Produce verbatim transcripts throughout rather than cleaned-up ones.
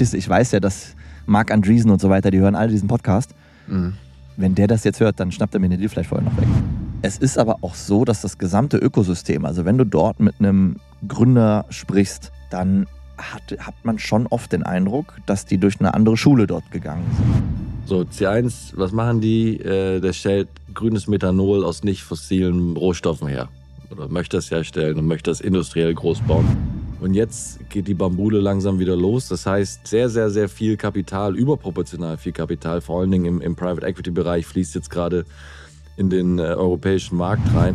verstehst du, ich weiß ja, dass Marc Andreessen und so weiter, die hören alle diesen Podcast. Mhm. Wenn der das jetzt hört, dann schnappt er mir den Deal vielleicht vorher noch weg. Es ist aber auch so, dass das gesamte Ökosystem, also wenn du dort mit einem Gründer sprichst, dann hat, hat man schon oft den Eindruck, dass die durch eine andere Schule dort gegangen sind. So, C eins, was machen die? Äh, der stellt grünes Methanol aus nicht fossilen Rohstoffen her. Oder möchte es herstellen und möchte es industriell groß bauen. Und jetzt geht die Bambule langsam wieder los. Das heißt, sehr, sehr, sehr viel Kapital, überproportional viel Kapital, vor allen Dingen im, im Private Equity Bereich, fließt jetzt gerade in den äh, europäischen Markt rein.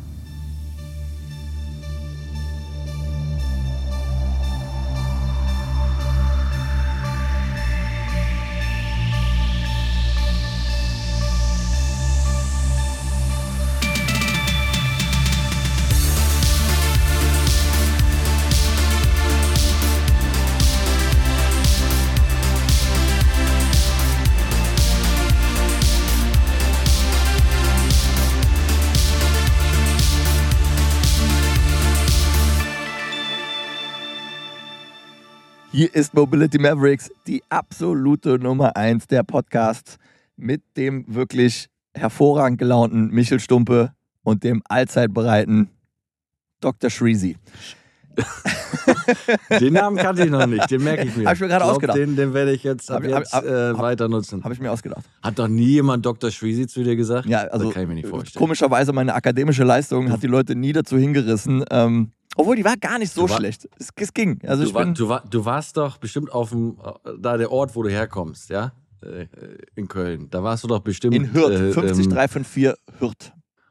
Hier ist Mobility Mavericks, die absolute Nummer eins der Podcasts mit dem wirklich hervorragend gelaunten Michel Stumpe und dem allzeit bereiten Doktor Shreezy. Den Namen kannte ich noch nicht, den merke ich mir. Habe ich mir gerade ausgedacht. Den, den werde ich jetzt ab hab, jetzt hab, äh, hab, weiter nutzen. Habe ich mir ausgedacht. Hat doch nie jemand Doktor Shreezy zu dir gesagt? Ja, also das kann ich mir nicht vorstellen. Komischerweise meine akademische Leistung hat die Leute nie dazu hingerissen. Ähm, obwohl, die war gar nicht so war, schlecht. Es, es ging. Also du, ich war, bin, du, war, du warst doch bestimmt auf dem, da der Ort, wo du herkommst, ja? In Köln. Da warst du doch bestimmt... In Hürth, äh, fünfzig drei fünf vier Hürth.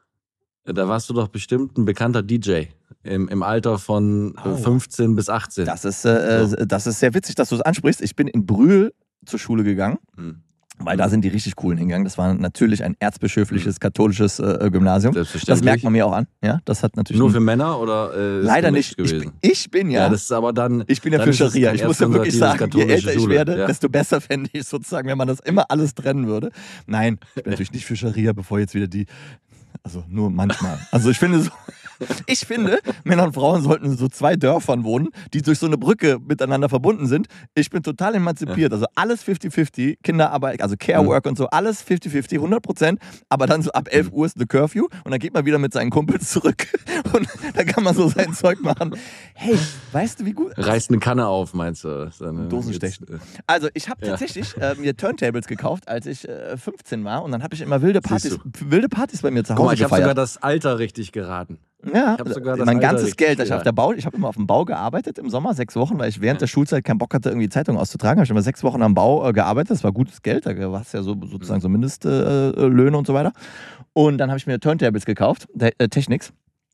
Da warst du doch bestimmt ein bekannter D J. Im, im Alter von oh. fünfzehn bis achtzehn. Das ist, äh, so. das ist sehr witzig, dass du es ansprichst. Ich bin in Brühl zur Schule gegangen. Hm. Weil da sind die richtig coolen hingegangen. Das war natürlich ein erzbischöfliches, katholisches äh, Gymnasium. Das merkt man mir auch an. Ja, das hat natürlich nur für Männer oder äh, leider nicht. Ich bin, ich bin ja. ja das ist aber dann, ich bin ja für Scharia. Ich muss ja wirklich sagen, je älter ich werde, ja. desto besser fände ich sozusagen, wenn man das immer alles trennen würde. Nein, ich bin natürlich nicht für Scharia, bevor jetzt wieder die. Also nur manchmal. Also ich finde so. Ich finde, Männer und Frauen sollten in so zwei Dörfern wohnen, die durch so eine Brücke miteinander verbunden sind. Ich bin total emanzipiert. Ja. Also alles fünfzig fünfzig, Kinderarbeit, also Care-Work mhm. und so, alles fünfzig fünfzig, hundert Prozent. Aber dann so ab elf Uhr ist the Curfew und dann geht man wieder mit seinen Kumpels zurück und dann kann man so sein Zeug machen. Hey, weißt du, wie gut... Reißt eine Kanne auf, meinst du? Eine, Dosenstechen. Jetzt, also ich habe ja. tatsächlich äh, mir Turntables gekauft, als ich äh, fünfzehn war und dann habe ich immer wilde Partys, wilde Partys bei mir zu Hause Guck mal, ich gefeiert. habe sogar das Alter richtig geraten. Ja, mein ganzes Geld, ich auf der Bau, ich habe immer auf dem Bau gearbeitet im Sommer, sechs Wochen, weil ich während der Schulzeit keinen Bock hatte, irgendwie Zeitungen auszutragen. Habe ich immer sechs Wochen am Bau äh, gearbeitet, das war gutes Geld, da war es ja so, sozusagen so Mindestlöhne äh, und so weiter. Und dann habe ich mir Turntables gekauft, äh, Technics.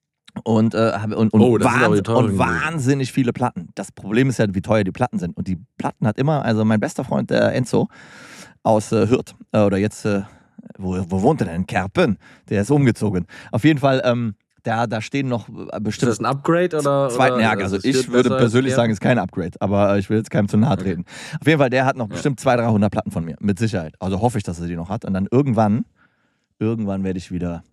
Und, äh, und, und, oh, wahns und wahnsinnig viele Platten. Das Problem ist ja, wie teuer die Platten sind. Und die Platten hat immer, also mein bester Freund, der Enzo aus äh, Hürth, äh, oder jetzt, äh, wo, wo wohnt er denn? In Kerpen. Der ist umgezogen. Auf jeden Fall, ähm, Da, da stehen noch bestimmt... Ist das ein Upgrade oder? Zweiten oder, ja, also ich würde persönlich sagen, es ist kein Upgrade, aber ich will jetzt keinem zu nahe treten. Okay. Auf jeden Fall, der hat noch ja. bestimmt zweihundert, dreihundert Platten von mir, mit Sicherheit. Also hoffe ich, dass er die noch hat. Und dann irgendwann, irgendwann werde ich wieder,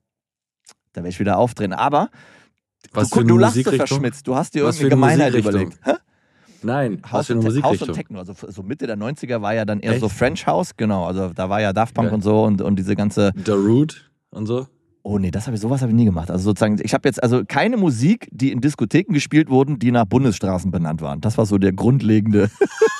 da werde ich wieder aufdrehen. Aber was du, du lachst so verschmitzt, du hast dir irgendeine Gemeinheit überlegt. Hä? Nein, Haus, für eine Musikrichtung? Haus und Techno, also so Mitte der neunziger war ja dann eher Echt? so French House, genau, also da war ja Daft Punk okay. und so und, und diese ganze... The Root und so? Oh nee, das habe ich, sowas habe ich nie gemacht. Also sozusagen, ich habe jetzt also keine Musik, die in Diskotheken gespielt wurden, die nach Bundesstraßen benannt waren. Das war so der grundlegende,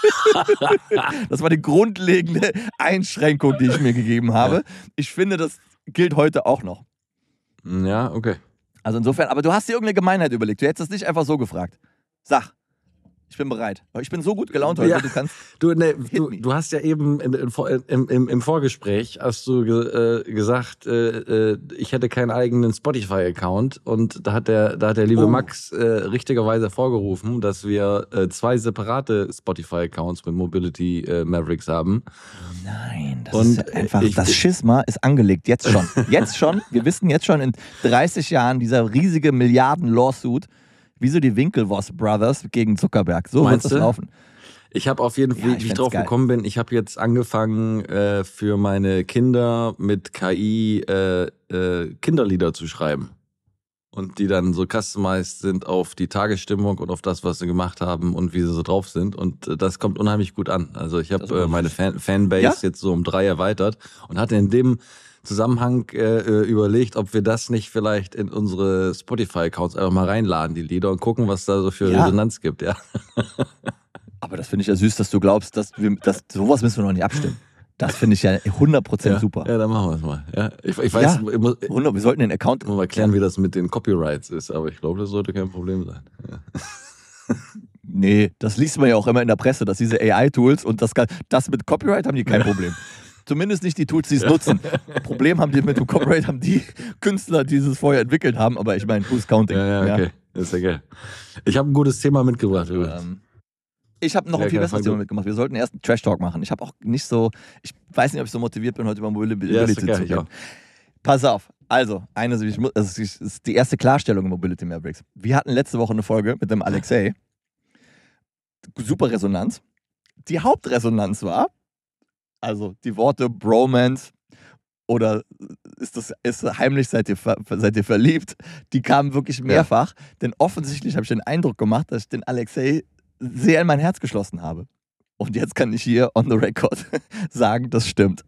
das war die grundlegende Einschränkung, die ich mir gegeben habe. Ja. Ich finde, das gilt heute auch noch. Ja, okay. Also insofern, aber du hast dir irgendeine Gemeinheit überlegt. Du hättest es nicht einfach so gefragt. Sag. Ich bin bereit. Ich bin so gut gelaunt heute, ja, du kannst. Du, nee, du, du hast ja eben im, im, im, im Vorgespräch hast du ge, äh, gesagt, äh, ich hätte keinen eigenen Spotify-Account und da hat der, da hat der liebe oh. Max äh, richtigerweise hervorgerufen, dass wir äh, zwei separate Spotify-Accounts mit Mobility äh, Mavericks haben. Nein, das und ist einfach, ich, das Schisma ist angelegt, jetzt schon. Jetzt schon, wir wissen jetzt schon in dreißig Jahren, dieser riesige Milliarden-Lawsuit, wie so die Winklevoss Brothers gegen Zuckerberg. So wird das laufen. Ich habe auf jeden Fall, ja, wie ich drauf geil. gekommen bin, ich habe jetzt angefangen, äh, für meine Kinder mit K I äh, äh, Kinderlieder zu schreiben. und die dann so customized sind auf die Tagesstimmung und auf das, was sie gemacht haben und wie sie so drauf sind. Und das kommt unheimlich gut an. Also ich habe äh, meine Fan Fanbase ja? jetzt so um drei erweitert und hatte in dem Zusammenhang äh, überlegt, ob wir das nicht vielleicht in unsere Spotify-Accounts einfach mal reinladen, die Lieder, und gucken, was da so für ja. Resonanz gibt. Ja. Aber das finde ich ja süß, dass du glaubst, dass wir, dass sowas müssen wir noch nicht abstimmen. Das finde ich ja hundert Prozent ja, super. Ja, dann machen wir es mal. Ja, ich, ich weiß, ja, ich muss, wir sollten den Account mal erklären, wie das mit den Copyrights ist, aber ich glaube, das sollte kein Problem sein. Ja. Nee, das liest man ja auch immer in der Presse, dass diese A I-Tools und das, das mit Copyright haben die kein Problem. Zumindest nicht die Tools, die es nutzen. Problem haben die mit dem Copyright, haben die Künstler, die es vorher entwickelt haben, aber ich meine, who's counting? Ja, ja, okay. Ja. Das ist ja geil. Ich habe ein gutes Thema mitgebracht übrigens. Ähm, Ich habe noch ja, ein viel besseres Thema mitgemacht. Wir sollten erst einen Trash-Talk machen. Ich habe auch nicht so, ich weiß nicht, ob ich so motiviert bin, heute über Mobility ja, zu reden. Pass auf. Also, eine, das ist die erste Klarstellung im Mobility Mavericks. Wir hatten letzte Woche eine Folge mit dem Alexei. Super Resonanz. Die Hauptresonanz war, also die Worte Bromance oder ist das ist heimlich, seid ihr, seid ihr verliebt, die kamen wirklich mehrfach. Ja. Denn offensichtlich habe ich den Eindruck gemacht, dass ich den Alexei sehr in mein Herz geschlossen habe. Und jetzt kann ich hier on the record sagen, das stimmt.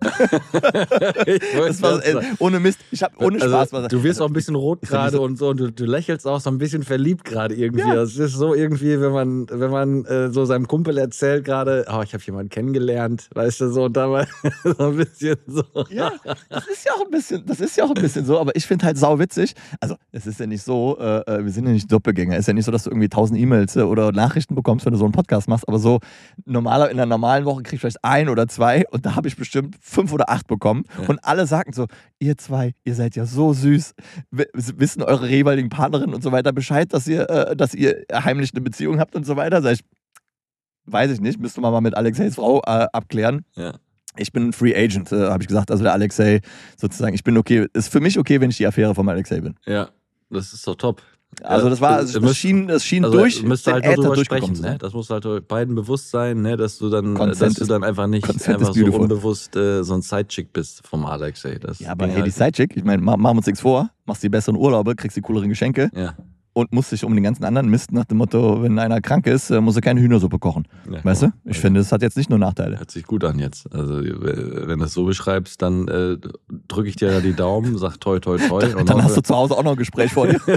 Das war, ey, ohne Mist, ich habe ohne Spaß. Also, du wirst also, auch ein bisschen rot gerade so und so und du, du lächelst auch so ein bisschen verliebt gerade irgendwie. Ja. Das ist so irgendwie, wenn man, wenn man äh, so seinem Kumpel erzählt gerade, oh, ich habe jemanden kennengelernt, weißt du, so und da mal so ein bisschen so. Ja, das ist ja auch ein bisschen, das ist ja auch ein bisschen so, aber ich finde halt sauwitzig. Also es ist ja nicht so, äh, wir sind ja nicht Doppelgänger. Es ist ja nicht so, dass du irgendwie tausend E-Mails äh, oder Nachrichten bekommst, wenn du so einen Podcast machst, aber so normal in einer normalen Woche kriege ich vielleicht ein oder zwei und da habe ich bestimmt fünf oder acht bekommen. Ja. Und alle sagten so, ihr zwei, ihr seid ja so süß. W- wissen eure jeweiligen Partnerinnen und so weiter Bescheid, dass ihr, äh, dass ihr heimlich eine Beziehung habt und so weiter? Sag ich, weiß ich nicht, müsste man mal mit Alexeis Frau äh, abklären. Ja. Ich bin ein Free Agent, äh, habe ich gesagt. Also der Alexei sozusagen, ich bin okay, ist für mich okay, wenn ich die Affäre vom Alexei bin. Ja, das ist doch top. Also das war, das, das schien, das schien also durch, müsste halt darüber sprechen, ne? Das muss halt beiden bewusst sein, ne? Dass du dann, dass du dann einfach nicht einfach so unbewusst äh, so ein Sidechick bist vom Alexei. Das ja, aber hey, halt die Sidechick, ich meine, machen wir uns nichts vor, machst die besseren Urlaube, kriegst die cooleren Geschenke. Ja. Und musst dich um den ganzen anderen Mist nach dem Motto, wenn einer krank ist, muss er keine Hühnersuppe kochen. Ja, weißt du? Ich also, finde, das hat jetzt nicht nur Nachteile. Hört sich gut an jetzt. Also wenn du es so beschreibst, dann äh, drücke ich dir ja die Daumen, sag toi toi toi. dann und dann hast du zu Hause auch noch ein Gespräch vor dir.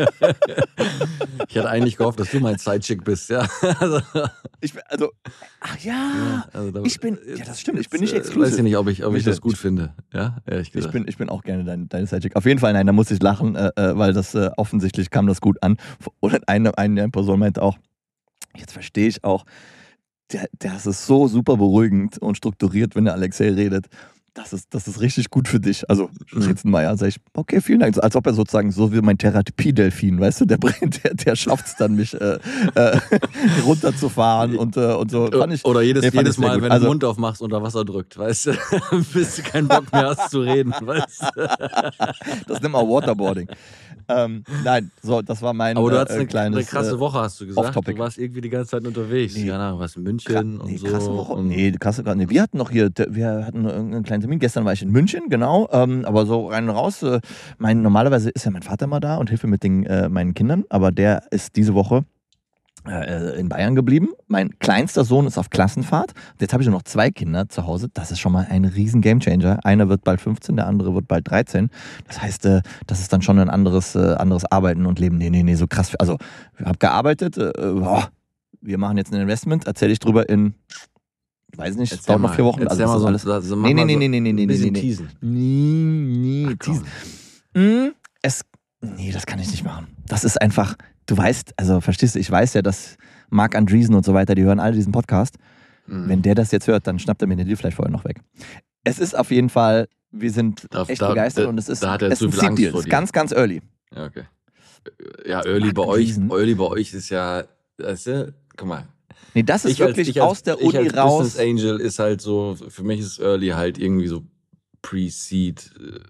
Ich hatte eigentlich gehofft, dass du mein Sidechick bist, ja. Also, ich, also ach ja, ja also da, ich bin, ja das stimmt, ich bin nicht exklusiv. Weiß ich nicht, ob ich, ob ich das gut finde, ja, ehrlich gesagt. Ich bin, ich bin auch gerne dein, deine Sidechick. Auf jeden Fall, nein, da muss ich lachen, äh, weil das äh, offensichtlich kam das gut an. Und eine, eine Person meinte auch, jetzt verstehe ich auch, der, der ist so super beruhigend und strukturiert, wenn der Alexei redet. Das ist, das ist richtig gut für dich. Also, Ritzenmeier, sag ich, okay, vielen Dank. Als ob er sozusagen so wie mein Therapie-Delfin, weißt du, der, der, der schafft es dann, mich äh, äh, runterzufahren und, äh, und so. Fand ich, Oder jedes, nee, jedes Mal, gut. wenn also, du den Mund aufmachst, unter Wasser drückt, weißt du, bis du keinen Bock mehr hast zu reden, weißt du. Das nennt man Waterboarding. Ähm, nein, so, das war mein Aber du hattest äh, eine, kleines, eine krasse Woche, hast du gesagt. Du warst irgendwie die ganze Zeit unterwegs. Nee. Ja, was in München Kra- und nee, so. Krasse Woche. Und nee, krasse, nee, wir hatten noch hier, wir hatten einen kleinen Termin. Gestern war ich in München, genau. Ähm, aber so rein und raus. Äh, mein, normalerweise ist ja mein Vater mal da und hilft mir mit den, äh, meinen Kindern. Aber der ist diese Woche äh, in Bayern geblieben. Mein kleinster Sohn ist auf Klassenfahrt. Und jetzt habe ich noch zwei Kinder zu Hause. Das ist schon mal ein riesen Gamechanger. Einer wird bald fünfzehn, der andere wird bald dreizehn. Das heißt, äh, das ist dann schon ein anderes, äh, anderes Arbeiten und Leben. Nee, nee, nee, so krass. Also, ich habe gearbeitet. Äh, boah, wir machen jetzt ein Investment. Erzähle ich drüber in, weiß nicht, es dauert noch vier Wochen. Also, das ist alles. Also, nee, nee, nee, nee, nee, nee, nee, nee, nee. Teasen. Nee, nee, teasen. Hm, es, nee, das kann ich nicht machen. Das ist einfach, du weißt, also verstehst du, ich weiß ja, dass Marc Andreessen und so weiter, die hören alle diesen Podcast. Mhm. Wenn der das jetzt hört, dann schnappt er mir den Deal vielleicht vorher noch weg. Es ist auf jeden Fall, wir sind da, echt da, begeistert da, und es ist, da hat er es zu ist viel Angst vor dir. Es ist ganz, ganz early. Ja, okay. Ja, early bei euch, early bei euch ist ja, weißt du, guck mal. Nee, das ist ich wirklich als, ich als, aus der Uni ich als raus. Business Angel ist halt so, für mich ist early halt irgendwie so Pre-Seed,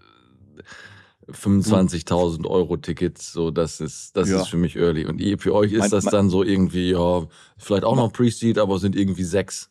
fünfundzwanzigtausend Euro Tickets, so das ist das ja. ist für mich early. Und für euch ist mein, das mein, dann so irgendwie, ja, vielleicht auch noch Pre-Seed, aber sind irgendwie sechs.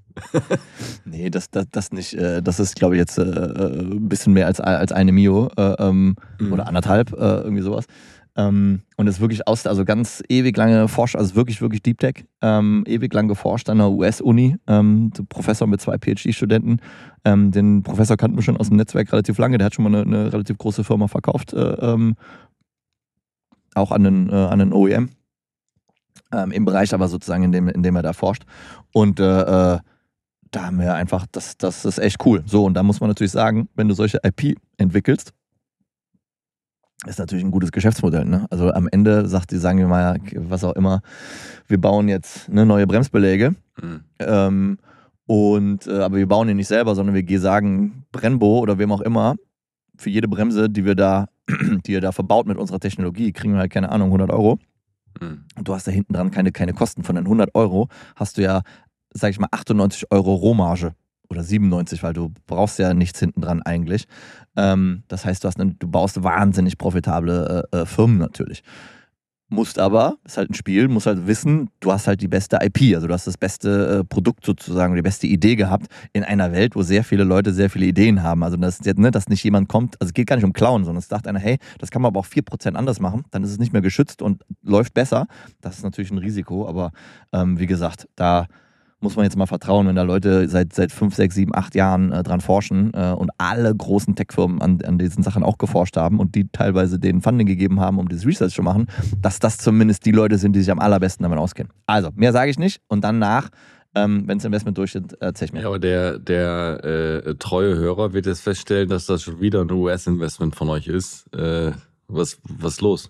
Nee, das, das, das nicht. Das ist, glaube ich, jetzt äh, ein bisschen mehr als, als eine Mio äh, ähm, mhm. oder anderthalb, äh, irgendwie sowas. Ähm, und ist wirklich aus, also ganz ewig lange forscht, also wirklich, wirklich Deep Tech, ähm, ewig lang geforscht an der U S-Uni, ähm, Professor mit zwei P H D-Studenten. Ähm, den Professor kannten wir schon aus dem Netzwerk relativ lange, der hat schon mal eine, eine relativ große Firma verkauft, äh, ähm, auch an einen, äh, an einen O E M, ähm, im Bereich aber sozusagen, in dem, in dem er da forscht. Und äh, äh, da haben wir einfach, das, das ist echt cool. So, und da muss man natürlich sagen, wenn du solche I P entwickelst, ist natürlich ein gutes Geschäftsmodell. Ne? Also am Ende sagt die, sagen wir mal, was auch immer, wir bauen jetzt ne, neue Bremsbeläge. Mhm. Ähm, und, äh, aber wir bauen die nicht selber, sondern wir sagen Brembo oder wem auch immer, für jede Bremse, die wir da, die ihr da verbaut mit unserer Technologie, kriegen wir halt, keine Ahnung, hundert Euro. Mhm. Und du hast da hinten dran keine, keine Kosten. Von den hundert Euro hast du ja, sag ich mal, achtundneunzig Euro Rohmarge. Oder siebenundneunzig, weil du brauchst ja nichts hinten dran eigentlich. Ähm, das heißt, du, hast eine, du baust wahnsinnig profitable äh, äh, Firmen natürlich. Musst aber, ist halt ein Spiel, musst halt wissen, du hast halt die beste I P, also du hast das beste äh, Produkt sozusagen, die beste Idee gehabt in einer Welt, wo sehr viele Leute sehr viele Ideen haben. Also das ist jetzt, ne, dass nicht jemand kommt, also es geht gar nicht um Klauen, sondern es sagt einer, hey, das kann man aber auch vier Prozent anders machen, dann ist es nicht mehr geschützt und läuft besser. Das ist natürlich ein Risiko, aber ähm, wie gesagt, da muss man jetzt mal vertrauen, wenn da Leute seit, seit fünf, sechs, sieben, acht Jahren äh, dran forschen äh, und alle großen Tech-Firmen an, an diesen Sachen auch geforscht haben und die teilweise denen Funding gegeben haben, um dieses Research zu machen, dass das zumindest die Leute sind, die sich am allerbesten damit auskennen. Also, mehr sage ich nicht und dann nach, ähm, wenn das Investment durch ist, erzähl ich mir. Ja, aber der, der äh, treue Hörer wird jetzt feststellen, dass das schon wieder ein U S-Investment von euch ist. Äh, was, was ist los?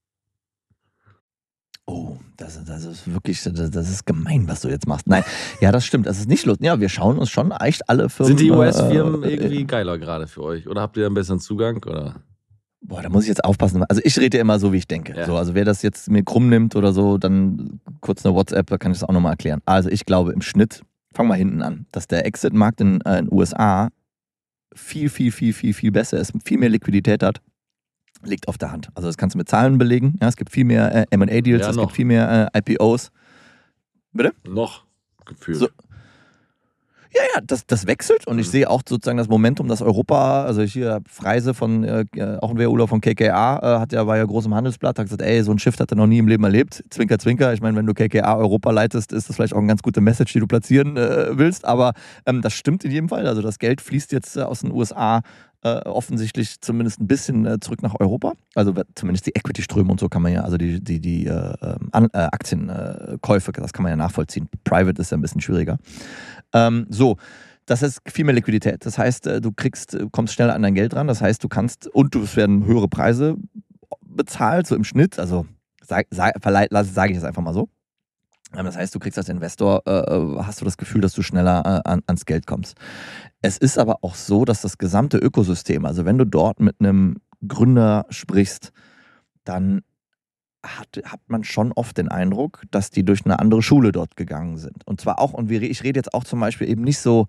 Oh, das, das ist wirklich, das, das ist gemein, was du jetzt machst. Nein, ja, das stimmt, das ist nicht lustig. Ja, wir schauen uns schon echt alle Firmen. Sind die U S-Firmen äh, irgendwie geiler gerade für euch? Oder habt ihr einen besseren Zugang? Oder? Boah, da muss ich jetzt aufpassen. Also ich rede ja immer so, wie ich denke. Ja. So, also wer das jetzt mir krumm nimmt oder so, dann kurz eine WhatsApp, da kann ich das auch nochmal erklären. Also ich glaube im Schnitt, fang mal hinten an, dass der Exit-Markt in den äh, U S A viel, viel, viel, viel, viel besser ist, viel mehr Liquidität hat. Liegt auf der Hand. Also das kannst du mit Zahlen belegen. Ja, es gibt viel mehr äh, M and A-Deals, ja, es noch. gibt viel mehr äh, I P Os. Bitte? Noch gefühlt. So. Ja, ja, das, das wechselt und ich sehe auch sozusagen das Momentum, dass Europa, also hier Freise von, äh, auch ein Urlaub von K K A, äh, hat ja, war ja groß im Handelsblatt, hat gesagt, ey, so ein Shift hat er noch nie im Leben erlebt. Zwinker, zwinker. Ich meine, wenn du K K A Europa leitest, ist das vielleicht auch eine ganz gute Message, die du platzieren äh, willst, aber ähm, das stimmt in jedem Fall. Also das Geld fließt jetzt äh, aus den U S A äh, offensichtlich zumindest ein bisschen äh, zurück nach Europa. Also zumindest die Equity-Ströme und so kann man ja, also die, die, die äh, äh, Aktienkäufe, das kann man ja nachvollziehen. Private ist ja ein bisschen schwieriger. Ähm, so, das ist viel mehr Liquidität. Das heißt, du kriegst, kommst schneller an dein Geld ran. Das heißt, du kannst, und es werden höhere Preise bezahlt, so im Schnitt. Also sage sag, sag ich es einfach mal so. Das heißt, du kriegst als Investor, äh, hast du das Gefühl, dass du schneller äh, an, ans Geld kommst. Es ist aber auch so, dass das gesamte Ökosystem, also wenn du dort mit einem Gründer sprichst, dann Hat, hat man schon oft den Eindruck, dass die durch eine andere Schule dort gegangen sind. Und zwar auch, und ich rede jetzt auch zum Beispiel eben nicht so,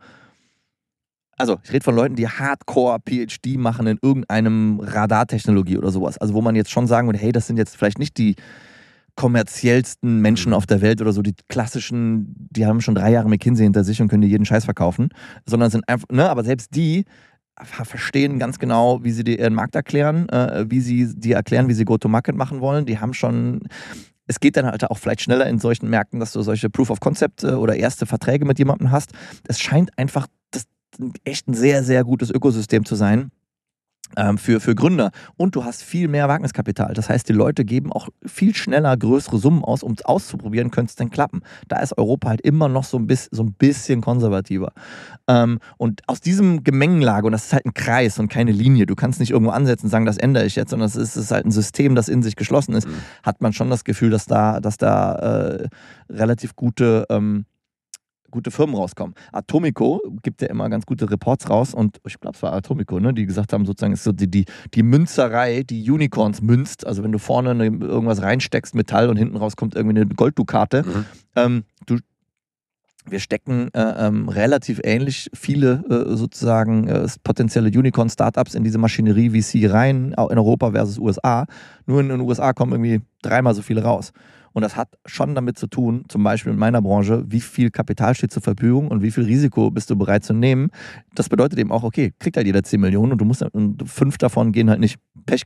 also ich rede von Leuten, die Hardcore-P H D machen in irgendeinem Radartechnologie oder sowas. Also wo man jetzt schon sagen würde, hey, das sind jetzt vielleicht nicht die kommerziellsten Menschen auf der Welt oder so, die klassischen, die haben schon drei Jahre McKinsey hinter sich und können dir jeden Scheiß verkaufen, sondern sind einfach, ne, aber selbst die verstehen ganz genau, wie sie dir ihren Markt erklären, äh, wie sie dir erklären, wie sie Go-to-Market machen wollen. Die haben schon, es geht dann halt auch vielleicht schneller in solchen Märkten, dass du solche Proof of Concept äh, oder erste Verträge mit jemandem hast. Es scheint einfach das echt ein sehr, sehr gutes Ökosystem zu sein. Für, für Gründer. Und du hast viel mehr Wagniskapital. Das heißt, die Leute geben auch viel schneller größere Summen aus, um es auszuprobieren, könnte es denn klappen. Da ist Europa halt immer noch so ein bisschen, so ein bisschen konservativer. Ähm, und aus diesem Gemengenlage, und das ist halt ein Kreis und keine Linie, du kannst nicht irgendwo ansetzen und sagen, das ändere ich jetzt, sondern es ist, ist halt ein System, das in sich geschlossen ist, mhm. hat man schon das Gefühl, dass da, dass da äh, relativ gute ähm, gute Firmen rauskommen. Atomico gibt ja immer ganz gute Reports raus und ich glaube, es war Atomico, ne, die gesagt haben, sozusagen ist so die, die, die Münzerei, die Unicorns münzt, also wenn du vorne eine, irgendwas reinsteckst, Metall und hinten raus kommt irgendwie eine Golddukate, mhm. ähm, du wir stecken äh, ähm, relativ ähnlich viele äh, sozusagen äh, potenzielle Unicorn-Startups in diese Maschinerie V C rein, auch in Europa versus U S A. Nur in den U S A kommen irgendwie dreimal so viele raus. Und das hat schon damit zu tun, zum Beispiel in meiner Branche, wie viel Kapital steht zur Verfügung und wie viel Risiko bist du bereit zu nehmen. Das bedeutet eben auch, okay, kriegt halt jeder zehn Millionen und du musst und fünf davon gehen halt nicht, Pech gehabt,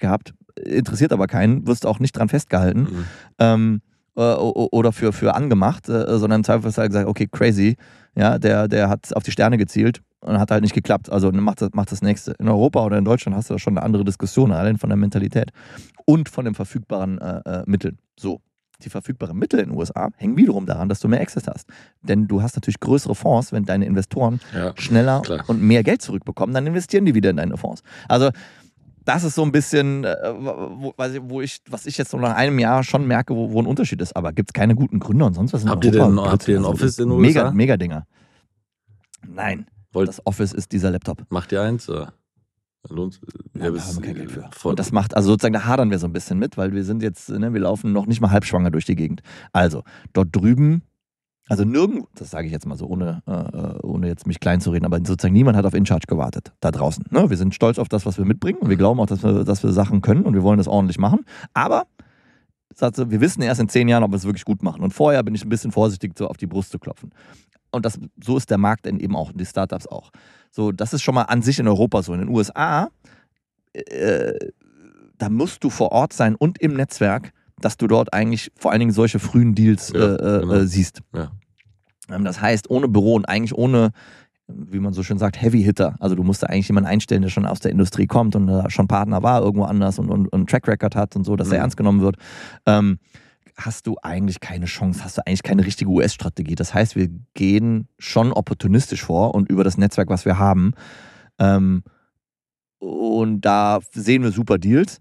interessiert aber keinen, wirst auch nicht dran festgehalten mhm. ähm, äh, oder für, für angemacht, äh, sondern im Zweifelsfall gesagt, okay, crazy, ja, der, der hat auf die Sterne gezielt und hat halt nicht geklappt, also macht das, macht das nächste. In Europa oder in Deutschland hast du da schon eine andere Diskussion, allein von der Mentalität und von den verfügbaren äh, äh, Mitteln. So. Die verfügbaren Mittel in den U S A hängen wiederum daran, dass du mehr Access hast. Denn du hast natürlich größere Fonds, wenn deine Investoren ja, schneller klar. und mehr Geld zurückbekommen, dann investieren die wieder in deine Fonds. Also das ist so ein bisschen, wo, wo ich, was ich jetzt so nach einem Jahr schon merke, wo, wo ein Unterschied ist. Aber gibt es keine guten Gründe und sonst was in Habt ihr denn habt ihr ein Office in den U S A? Mega, mega Dinger. Nein, Wollt, das Office ist dieser Laptop. Macht ihr eins? Oder? Lohnt, ja, ja, da haben wir kein Geld für. Und das macht, also sozusagen, da hadern wir so ein bisschen mit, weil wir sind jetzt, ne, wir laufen noch nicht mal halbschwanger durch die Gegend. Also, dort drüben, also nirgendwo, das sage ich jetzt mal so, ohne, äh, ohne jetzt mich klein zu reden, aber sozusagen niemand hat auf InCharge gewartet, da draußen. Ne? Wir sind stolz auf das, was wir mitbringen und wir glauben auch, dass wir, dass wir Sachen können und wir wollen das ordentlich machen. Aber wir wissen erst in zehn Jahren, ob wir es wirklich gut machen. Und vorher bin ich ein bisschen vorsichtig, so auf die Brust zu klopfen. Und das, so ist der Markt dann eben auch, die Startups auch. So, das ist schon mal an sich in Europa so. In den U S A, äh, da musst du vor Ort sein und im Netzwerk, dass du dort eigentlich vor allen Dingen solche frühen Deals ja, äh, genau. äh, siehst. Ja. Das heißt, ohne Büro und eigentlich ohne, wie man so schön sagt, Heavy Hitter. Also du musst da eigentlich jemanden einstellen, der schon aus der Industrie kommt und äh, schon Partner war irgendwo anders und, und, und einen Track Record hat und so, dass mhm. er ernst genommen wird. Ähm, hast du eigentlich keine Chance, hast du eigentlich keine richtige U S-Strategie. Das heißt, wir gehen schon opportunistisch vor und über das Netzwerk, was wir haben. Ähm, und da sehen wir super Deals.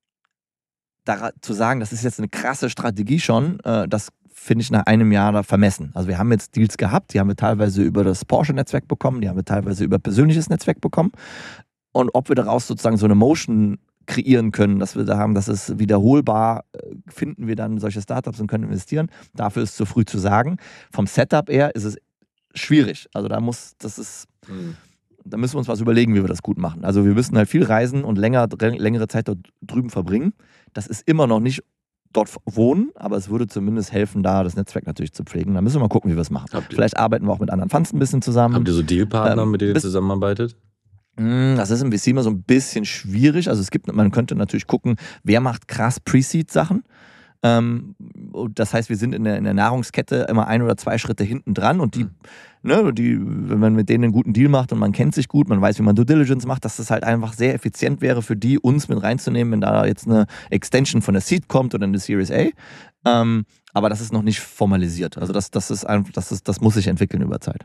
Da zu sagen, das ist jetzt eine krasse Strategie schon, äh, das finde ich nach einem Jahr da vermessen. Also wir haben jetzt Deals gehabt, die haben wir teilweise über das Porsche-Netzwerk bekommen, die haben wir teilweise über persönliches Netzwerk bekommen. Und ob wir daraus sozusagen so eine Motion kreieren können, dass wir da haben, dass es wiederholbar, finden wir dann solche Startups und können investieren. Dafür ist zu früh zu sagen. Vom Setup her ist es schwierig. Also da muss, das ist, mhm. da müssen wir uns was überlegen, wie wir das gut machen. Also wir müssen halt viel reisen und länger, längere Zeit dort drüben verbringen. Das ist immer noch nicht dort wohnen, aber es würde zumindest helfen, da das Netzwerk natürlich zu pflegen. Da müssen wir mal gucken, wie wir es machen. Vielleicht arbeiten wir auch mit anderen Funds ein bisschen zusammen. Habt ihr so Dealpartner, ähm, mit denen ihr zusammenarbeitet? Das ist im V C immer so ein bisschen schwierig. Also es gibt, man könnte natürlich gucken, wer macht krass Pre-Seed-Sachen. Ähm, das heißt, wir sind in der, in der Nahrungskette immer ein oder zwei Schritte hinten dran und die, mhm. ne, die, wenn man mit denen einen guten Deal macht und man kennt sich gut, man weiß, wie man Due Diligence macht, dass das halt einfach sehr effizient wäre für die, uns mit reinzunehmen, wenn da jetzt eine Extension von der Seed kommt oder eine Series A. Ähm, aber das ist noch nicht formalisiert. Also das, das ist einfach, das ist, das muss sich entwickeln über Zeit.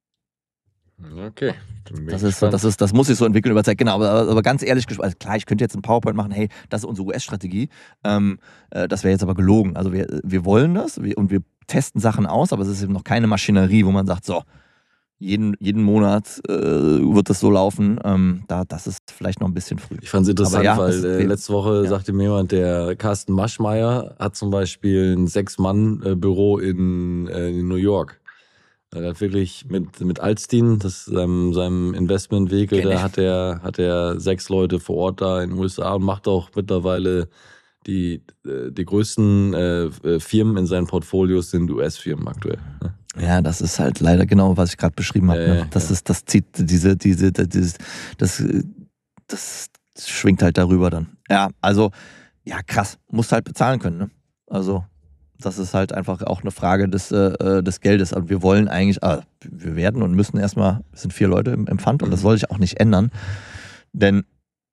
Okay. Das ist, das, ist, das muss sich so entwickeln über Zeit, genau, aber, aber ganz ehrlich gesprochen, also klar, ich könnte jetzt ein PowerPoint machen, hey, das ist unsere U S-Strategie, ähm, äh, das wäre jetzt aber gelogen. Also wir, wir wollen das wir, und wir testen Sachen aus, aber es ist eben noch keine Maschinerie, wo man sagt, so, jeden, jeden Monat äh, wird das so laufen, ähm, da, das ist vielleicht noch ein bisschen früh. Ich fand es interessant, ja, weil äh, letzte Woche ja. sagte mir jemand, der Carsten Maschmeyer hat zum Beispiel ein Sechs-Mann-Büro in, äh, in New York. Er hat wirklich mit, mit Alstin, das seinem, seinem Investment-Vehikel, da hat er, hat er sechs Leute vor Ort da in den U S A und macht auch mittlerweile die, die größten äh, Firmen in seinen Portfolios sind U S-Firmen aktuell. Ne? Ja, das ist halt leider genau, was ich gerade beschrieben habe. Ja, ne? das, ja. ist, das zieht diese, diese, dieses, das, das schwingt halt darüber dann. Ja, also, ja, krass, musst halt bezahlen können. Ne? Also, das ist halt einfach auch eine Frage des, äh, des Geldes. Und wir wollen eigentlich, ah, wir werden und müssen erstmal, es sind vier Leute im, im Fund und das soll sich auch nicht ändern. Denn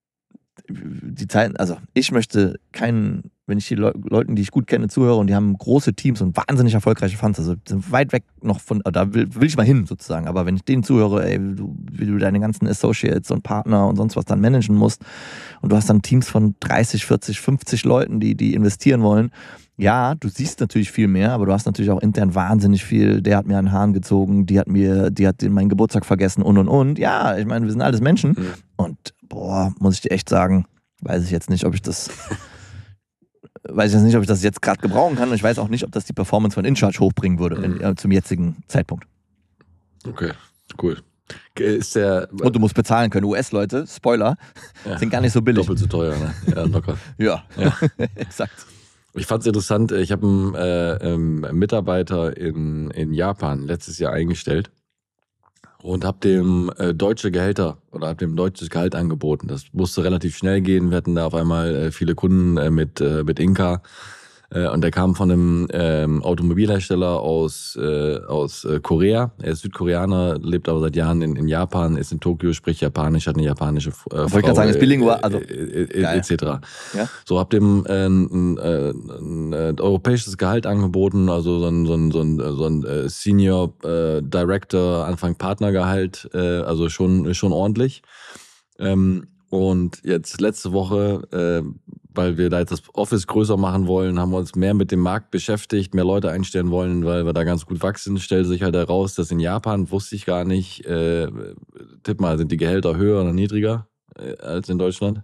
die Zeiten, also ich möchte keinen, wenn ich die Le Leuten, die ich gut kenne, zuhöre und die haben große Teams und wahnsinnig erfolgreiche Funds, also sind weit weg noch von, da will, will ich mal hin sozusagen, aber wenn ich denen zuhöre, ey, du, wie du deine ganzen Associates und Partner und sonst was dann managen musst und du hast dann Teams von dreißig, vierzig, fünfzig Leuten, die, die investieren wollen, ja, du siehst natürlich viel mehr, aber du hast natürlich auch intern wahnsinnig viel, der hat mir einen Hahn gezogen, die hat mir, die hat meinen Geburtstag vergessen und und und. Ja, ich meine, wir sind alles Menschen mhm. und boah, muss ich dir echt sagen, weiß ich jetzt nicht, ob ich das weiß ich jetzt nicht, ob ich das jetzt gerade gebrauchen kann und ich weiß auch nicht, ob das die Performance von InCharge hochbringen würde mhm. in, äh, zum jetzigen Zeitpunkt. Okay, cool. Ist der, und du musst bezahlen können. U S-Leute, Spoiler, ja, sind gar nicht so billig. Doppelt so teuer, ne? Ja, locker. ja, ja. exakt. Ich fand es interessant, ich habe einen äh, ähm, Mitarbeiter in, in Japan letztes Jahr eingestellt und habe dem äh, deutsche Gehälter oder habe dem deutsches Gehalt angeboten. Das musste relativ schnell gehen. Wir hatten da auf einmal äh, viele Kunden äh, mit äh, mit Inka äh, und der kam von einem ähm, Automobilhersteller aus äh, aus äh, Korea. Er ist Südkoreaner, lebt aber seit Jahren in, in Japan, ist in Tokio, spricht Japanisch, hat eine japanische äh, Frau. Wollte ich gerade sagen, ist bilingual, also äh, äh, äh, et cetera. Ja? So hab dem äh, ein, äh, ein äh, europäisches Gehalt angeboten, also so ein so ein so ein, so ein äh, Senior äh, Director, Anfang Partnergehalt, äh, also schon schon ordentlich. Ähm, und jetzt letzte Woche, äh, weil wir da jetzt das Office größer machen wollen, haben wir uns mehr mit dem Markt beschäftigt, mehr Leute einstellen wollen, weil wir da ganz gut wachsen. Stellt sich halt heraus, dass in Japan, wusste ich gar nicht, äh, tipp mal, sind die Gehälter höher oder niedriger äh, als in Deutschland?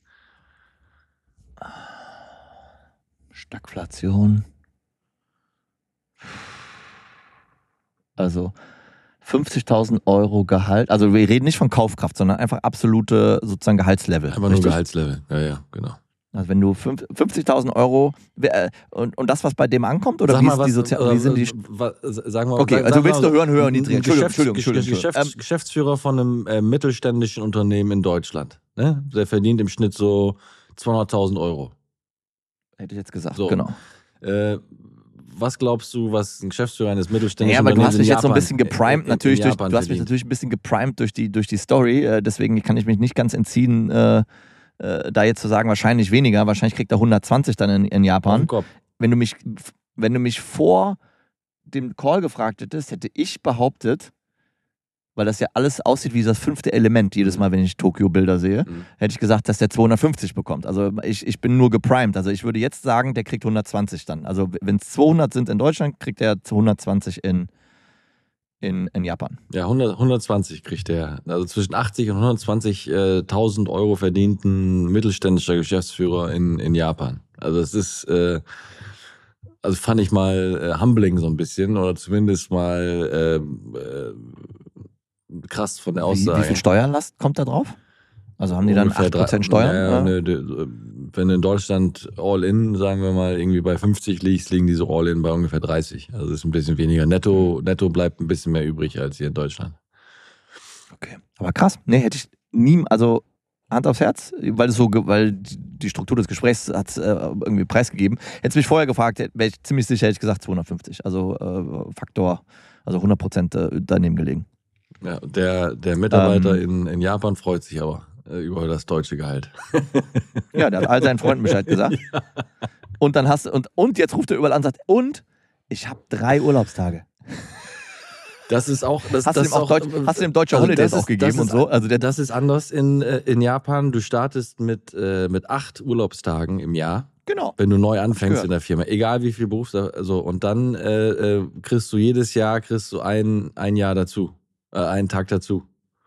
Stagflation. Also fünfzigtausend Euro Gehalt, also wir reden nicht von Kaufkraft, sondern einfach absolute sozusagen Gehaltslevel. Einfach nur Gehaltslevel, ja, ja, genau. Also wenn du fünfzigtausend Euro und, und das, was bei dem ankommt, oder Sag wie, mal, ist was, die Sozial äh, sagen die was, sagen wir, okay, sag, also sag willst mal, du hören, höher und niedriger. Entschuldigung, Geschäfts-, Entschuldigung, Entschuldigung. Geschäfts-, ähm, Geschäftsführer von einem äh, mittelständischen Unternehmen in Deutschland, ne? Der verdient im Schnitt so zweihunderttausend Euro. Hätte ich jetzt gesagt, so, genau. Äh, was glaubst du, was ein Geschäftsführer eines mittelständischen ja, aber Unternehmens du hast mich jetzt Japan, so ein bisschen geprimed, in, natürlich in durch, du hast mich natürlich ein bisschen geprimed durch die, durch die Story, äh, deswegen kann ich mich nicht ganz entziehen, äh, äh, da jetzt zu sagen, wahrscheinlich weniger, wahrscheinlich kriegt er hundertzwanzig dann in, in Japan. Wenn du mich, wenn du mich vor dem Call gefragt hättest, hätte ich behauptet, weil das ja alles aussieht wie das fünfte Element, jedes Mal, wenn ich Tokio-Bilder sehe, mhm. hätte ich gesagt, dass der zweihundertfünfzig bekommt. Also ich, ich bin nur geprimed. Also ich würde jetzt sagen, der kriegt hundertzwanzig dann. Also wenn es zweihundert sind in Deutschland, kriegt er hundertzwanzig in, in, in Japan. Ja, hundert, hundertzwanzig kriegt er. Also zwischen achtzig und hundertzwanzigtausend Euro verdient ein mittelständischer Geschäftsführer in, in Japan. Also es ist, äh, also fand ich mal äh, humbling so ein bisschen oder zumindest mal äh, äh, krass von der Aussage. Wie, wie viel Steuerlast kommt da drauf? Also haben die dann acht Prozent Steuern? Ja, ne, wenn du in Deutschland All-In, sagen wir mal, irgendwie bei fünfzig liegst, liegen die so All-In bei ungefähr dreißig. Also das ist ein bisschen weniger. Netto, netto bleibt ein bisschen mehr übrig als hier in Deutschland. Okay. Aber krass. Nee, hätte ich nie, also Hand aufs Herz, weil es so, weil die Struktur des Gesprächs hat es äh, irgendwie preisgegeben. Hättest du mich vorher gefragt, wäre ich ziemlich sicher, hätte ich gesagt zweihundertfünfzig. Also äh, Faktor, also hundert Prozent äh, daneben gelegen. Ja, der, der Mitarbeiter Ähm, in, in Japan freut sich aber äh, über das deutsche Gehalt. Ja, der hat all seinen Freunden Bescheid gesagt. Ja. Und dann hast und, und jetzt ruft er überall an und sagt, und ich habe drei Urlaubstage. Das ist auch. Das, hast, das du dem auch auch Deutsch, hast du dem deutsche also Holidays auch gegeben ist, und so? Also der, das ist anders in, in Japan. Du startest mit, äh, mit acht Urlaubstagen im Jahr. Genau. Wenn du neu anfängst in der Firma. Egal wie viel Berufs. Also, und dann äh, äh, kriegst du jedes Jahr kriegst du ein, ein Jahr dazu. Äh, einen Tag dazu.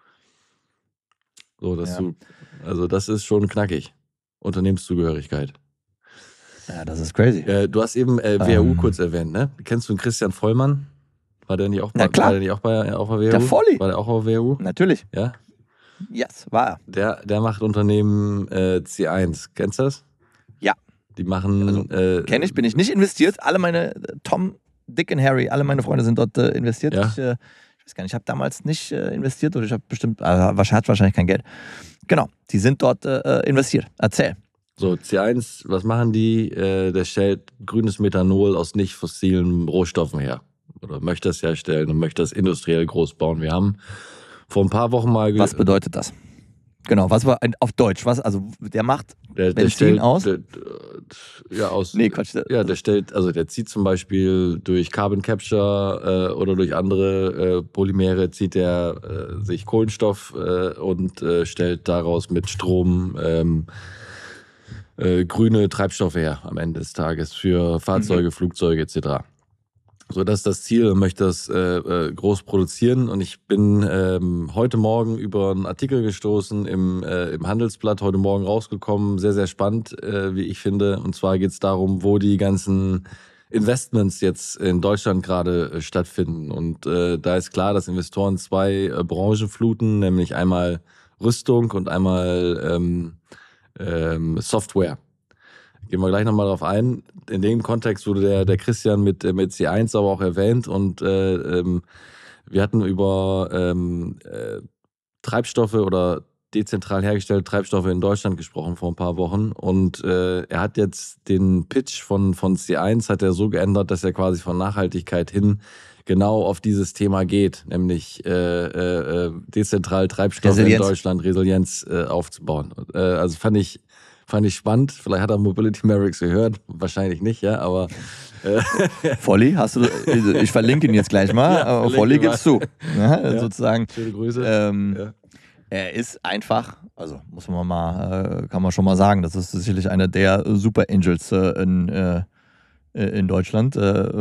So, dass ja. du. Also, das ist schon knackig. Unternehmenszugehörigkeit. Ja, das ist crazy. Äh, du hast eben äh, W H U ähm. kurz erwähnt, ne? Kennst du einen Christian Vollmann? War der nicht auch bei, Na klar. War der nicht auch bei auf der W H U? Der Volli. War der auch auf der W H U? Natürlich. Ja? Yes, war er. Der, der macht Unternehmen äh, C eins. Kennst du das? Ja. Die machen... Also, äh, kenn ich, bin ich nicht investiert. Alle meine, Tom, Dick und Harry, alle meine Freunde sind dort äh, investiert. Ja? Ich, äh, ich weiß gar nicht, ich habe damals nicht äh, investiert oder ich habe bestimmt, äh, wahrscheinlich, wahrscheinlich kein Geld. Genau, die sind dort äh, investiert. Erzähl. So, C eins, was machen die? Äh, der stellt grünes Methanol aus nicht fossilen Rohstoffen her. Oder möchte das herstellen und möchte das industriell groß bauen. Wir haben vor ein paar Wochen mal... Was bedeutet das? Genau, was war ein, auf Deutsch? Was, also der macht der, Benzin der stellt, aus? Der, ja, aus... Nee, Quatsch. Der, ja, der stellt, also der zieht zum Beispiel durch Carbon Capture äh, oder durch andere äh, Polymere zieht der äh, sich Kohlenstoff äh, und äh, stellt daraus mit Strom ähm, äh, grüne Treibstoffe her am Ende des Tages für Fahrzeuge, mhm. Flugzeuge et cetera. So, das ist das Ziel, möchte das äh, äh, groß produzieren. Und ich bin ähm, heute Morgen über einen Artikel gestoßen im, äh, im Handelsblatt, heute Morgen rausgekommen. Sehr, sehr spannend, äh, wie ich finde. Und zwar geht es darum, wo die ganzen Investments jetzt in Deutschland gerade äh, stattfinden. Und äh, da ist klar, dass Investoren zwei äh, Branchen fluten, nämlich einmal Rüstung und einmal ähm, ähm, Software. Gehen wir gleich nochmal drauf ein. In dem Kontext wurde der, der Christian mit, mit C eins aber auch erwähnt und äh, ähm, wir hatten über ähm, äh, Treibstoffe oder dezentral hergestellte Treibstoffe in Deutschland gesprochen vor ein paar Wochen und äh, er hat jetzt den Pitch von, von C eins hat er so geändert, dass er quasi von Nachhaltigkeit hin genau auf dieses Thema geht, nämlich äh, äh, dezentral Treibstoffe Resilienz. in Deutschland, Resilienz äh, aufzubauen. Äh, also fand ich, fand ich spannend. Vielleicht hat er Mobility Mavericks gehört, wahrscheinlich nicht, ja, aber äh Volli, hast du, ich verlinke ihn jetzt gleich mal, ja, aber Volli gibst du. Ja, ja. Sozusagen. Schöne Grüße. Ähm, ja. Er ist einfach, also muss man mal, kann man schon mal sagen, das ist sicherlich einer der Super Angels in, in Deutschland.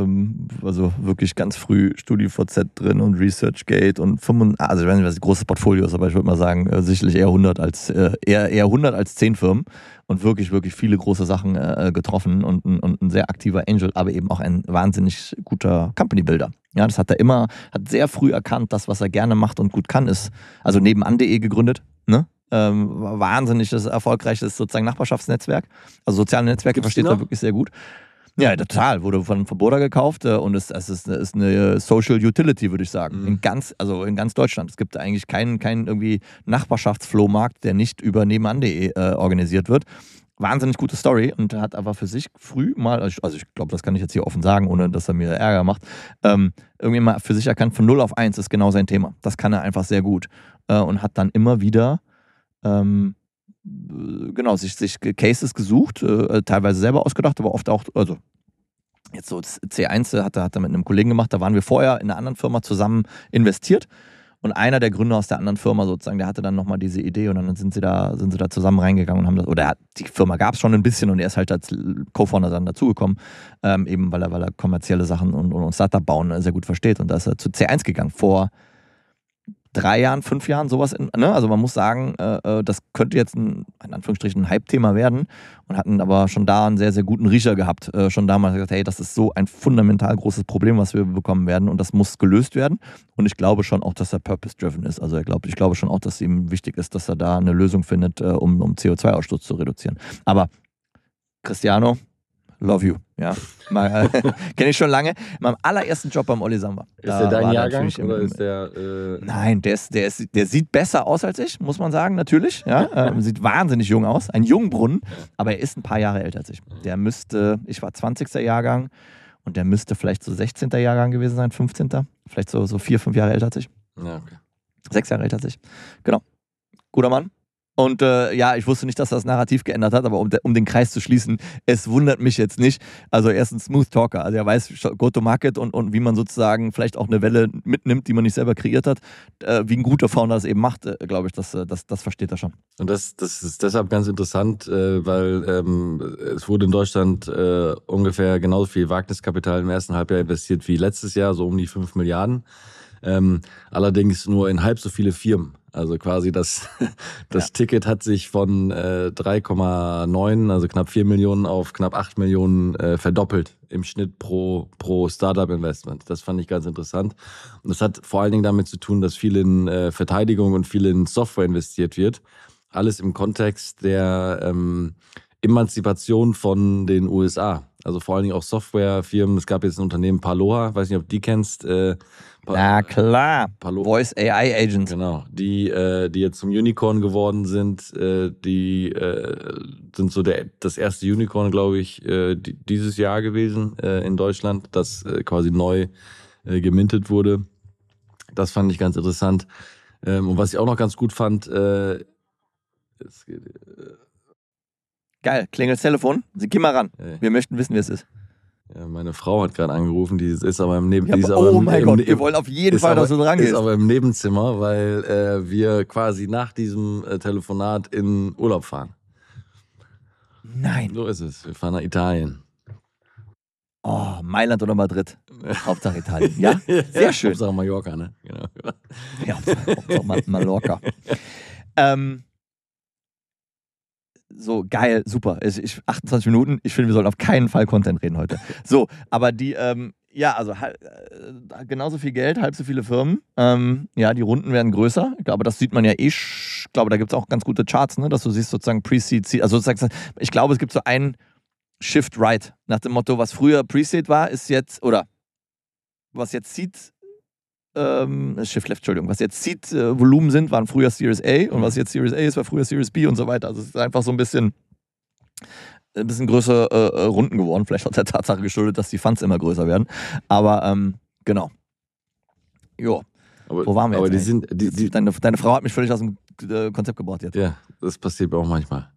Also wirklich ganz früh StudiVZ drin und ResearchGate und fünfundachtzig, also ich weiß nicht, was das große Portfolio ist, aber ich würde mal sagen, sicherlich eher hundert als eher, eher hundert als zehn Firmen und wirklich, wirklich viele große Sachen getroffen und, und ein sehr aktiver Angel, aber eben auch ein wahnsinnig guter Company Builder. Ja, das hat er immer, hat sehr früh erkannt, das, was er gerne macht und gut kann, ist, also nebenan.de gegründet, ne? Ähm, wahnsinniges, erfolgreiches sozusagen Nachbarschaftsnetzwerk, also soziale Netzwerke Gibt's versteht er wirklich sehr gut. Ja, total, wurde von Verboda gekauft äh, und es, es ist, ist eine Social Utility, würde ich sagen, mhm. in ganz, also in ganz Deutschland. Es gibt eigentlich keinen, keinen irgendwie Nachbarschaftsflohmarkt, der nicht über nebenan.de äh, organisiert wird. Wahnsinnig gute Story und hat aber für sich früh mal, also ich glaube, das kann ich jetzt hier offen sagen, ohne dass er mir Ärger macht, ähm, irgendwie mal für sich erkannt, von null auf eins ist genau sein Thema. Das kann er einfach sehr gut äh, und hat dann immer wieder ähm, genau, sich, sich Cases gesucht, äh, teilweise selber ausgedacht, aber oft auch, also jetzt so das C eins hat er, hat er mit einem Kollegen gemacht, da waren wir vorher in einer anderen Firma zusammen investiert. Und einer der Gründer aus der anderen Firma sozusagen, der hatte dann nochmal diese Idee und dann sind sie da, sind sie da zusammen reingegangen und haben das, oder die Firma gab es schon ein bisschen und er ist halt als Co-Founder dann dazugekommen, ähm, eben weil er, weil er kommerzielle Sachen und, und Startup bauen sehr gut versteht. Und da ist er zu C eins gegangen, vor drei Jahren, fünf Jahren, sowas. In, ne? Also man muss sagen, äh, das könnte jetzt ein, in Anführungsstrichen, ein Hype-Thema werden und hatten aber schon da einen sehr, sehr guten Riecher gehabt. Äh, schon damals gesagt, hey, das ist so ein fundamental großes Problem, was wir bekommen werden und das muss gelöst werden. Und ich glaube schon auch, dass er purpose-driven ist. Also er glaubt, ich glaube schon auch, dass ihm wichtig ist, dass er da eine Lösung findet, äh, um, um C O zwei Ausstoß zu reduzieren. Aber Cristiano, love you. Ja, äh, kenne ich schon lange. In meinem allerersten Job beim Olli Samba. Ist der dein Jahrgang oder ist der? Äh Nein, der, ist, der, ist, der sieht besser aus als ich, muss man sagen, natürlich. Ja, ähm, sieht wahnsinnig jung aus. Ein Jungbrunnen, aber er ist ein paar Jahre älter als ich. Der müsste, ich war zwanzigster Jahrgang und der müsste vielleicht so sechzehnter Jahrgang gewesen sein, fünfzehnter Vielleicht so, so vier, fünf Jahre älter als ich. Ja, okay. Sechs Jahre älter als ich. Genau. Guter Mann. Und äh, ja, ich wusste nicht, dass das Narrativ geändert hat, aber um, de, um den Kreis zu schließen, es wundert mich jetzt nicht. Also er ist ein Smooth Talker, also er weiß Go-to-Market und, und wie man sozusagen vielleicht auch eine Welle mitnimmt, die man nicht selber kreiert hat. Äh, wie ein guter Founder das eben macht, äh, glaube ich, das, das, das versteht er schon. Und das, das ist deshalb ganz interessant, äh, weil ähm, es wurde in Deutschland äh, ungefähr genauso viel Wagniskapital im ersten Halbjahr investiert wie letztes Jahr, so um die fünf Milliarden. Ähm, allerdings nur in halb so viele Firmen. Also quasi das, das ja. Ticket hat sich von äh, drei Komma neun, also knapp vier Millionen auf knapp acht Millionen äh, verdoppelt im Schnitt pro, pro Startup-Investment. Das fand ich ganz interessant. Und das hat vor allen Dingen damit zu tun, dass viel in äh, Verteidigung und viel in Software investiert wird. Alles im Kontext der ähm, Emanzipation von den U S A. Also vor allen Dingen auch Softwarefirmen. Es gab jetzt ein Unternehmen, Paloha, weiß nicht, ob du die kennst. Äh, Na klar, Palo- Voice A I Agent. Genau, die, äh, die jetzt zum Unicorn geworden sind. Äh, die äh, sind so der, das erste Unicorn, glaube ich, äh, die, dieses Jahr gewesen äh, in Deutschland, das äh, quasi neu äh, gemintet wurde. Das fand ich ganz interessant. Ähm, und was ich auch noch ganz gut fand, äh, es geht, äh, Geil, klingelt das Telefon. Sie geh mal ran. Hey. Wir möchten wissen, wer es ist. Ja, meine Frau hat gerade angerufen, die ist aber im, Neben- ja, die ist oh aber im, mein im, Gott, im, wir wollen auf jeden Fall, aber, dass du dran gehst. Ist aber im Nebenzimmer, weil äh, wir quasi nach diesem äh, Telefonat in Urlaub fahren. Nein. So ist es. Wir fahren nach Italien. Oh, Mailand oder Madrid. Hauptsache Italien. Ja, sehr schön. Hauptsache Mallorca, ne? Genau. Ja, Hauptsache, Hauptsache Mallorca. ähm, So, geil, super. Ich, ich, achtundzwanzig Minuten. Ich finde, wir sollten auf keinen Fall Content reden heute. So, aber die, ähm, ja, also äh, genauso viel Geld, halb so viele Firmen. Ähm, ja, die Runden werden größer. Ich glaube, das sieht man ja eh. Ich glaube, da gibt es auch ganz gute Charts, ne, dass du siehst sozusagen Pre-Seed, Seed. Also sozusagen, ich glaube, es gibt so einen Shift Right. Nach dem Motto, was früher Pre-Seed war, ist jetzt, oder was jetzt Seed ähm, Shift Left, Entschuldigung, was jetzt Seed-Volumen sind, waren früher Series A und was jetzt Series A ist, war früher Series B und so weiter. Also es ist einfach so ein bisschen, ein bisschen größere äh, Runden geworden. Vielleicht hat der Tatsache geschuldet, dass die Funds immer größer werden. Aber ähm, genau. Jo. Aber, Wo waren wir aber jetzt? Die sind, die, die, deine, deine Frau hat mich völlig aus dem äh, Konzept gebracht jetzt. Ja, das passiert auch manchmal.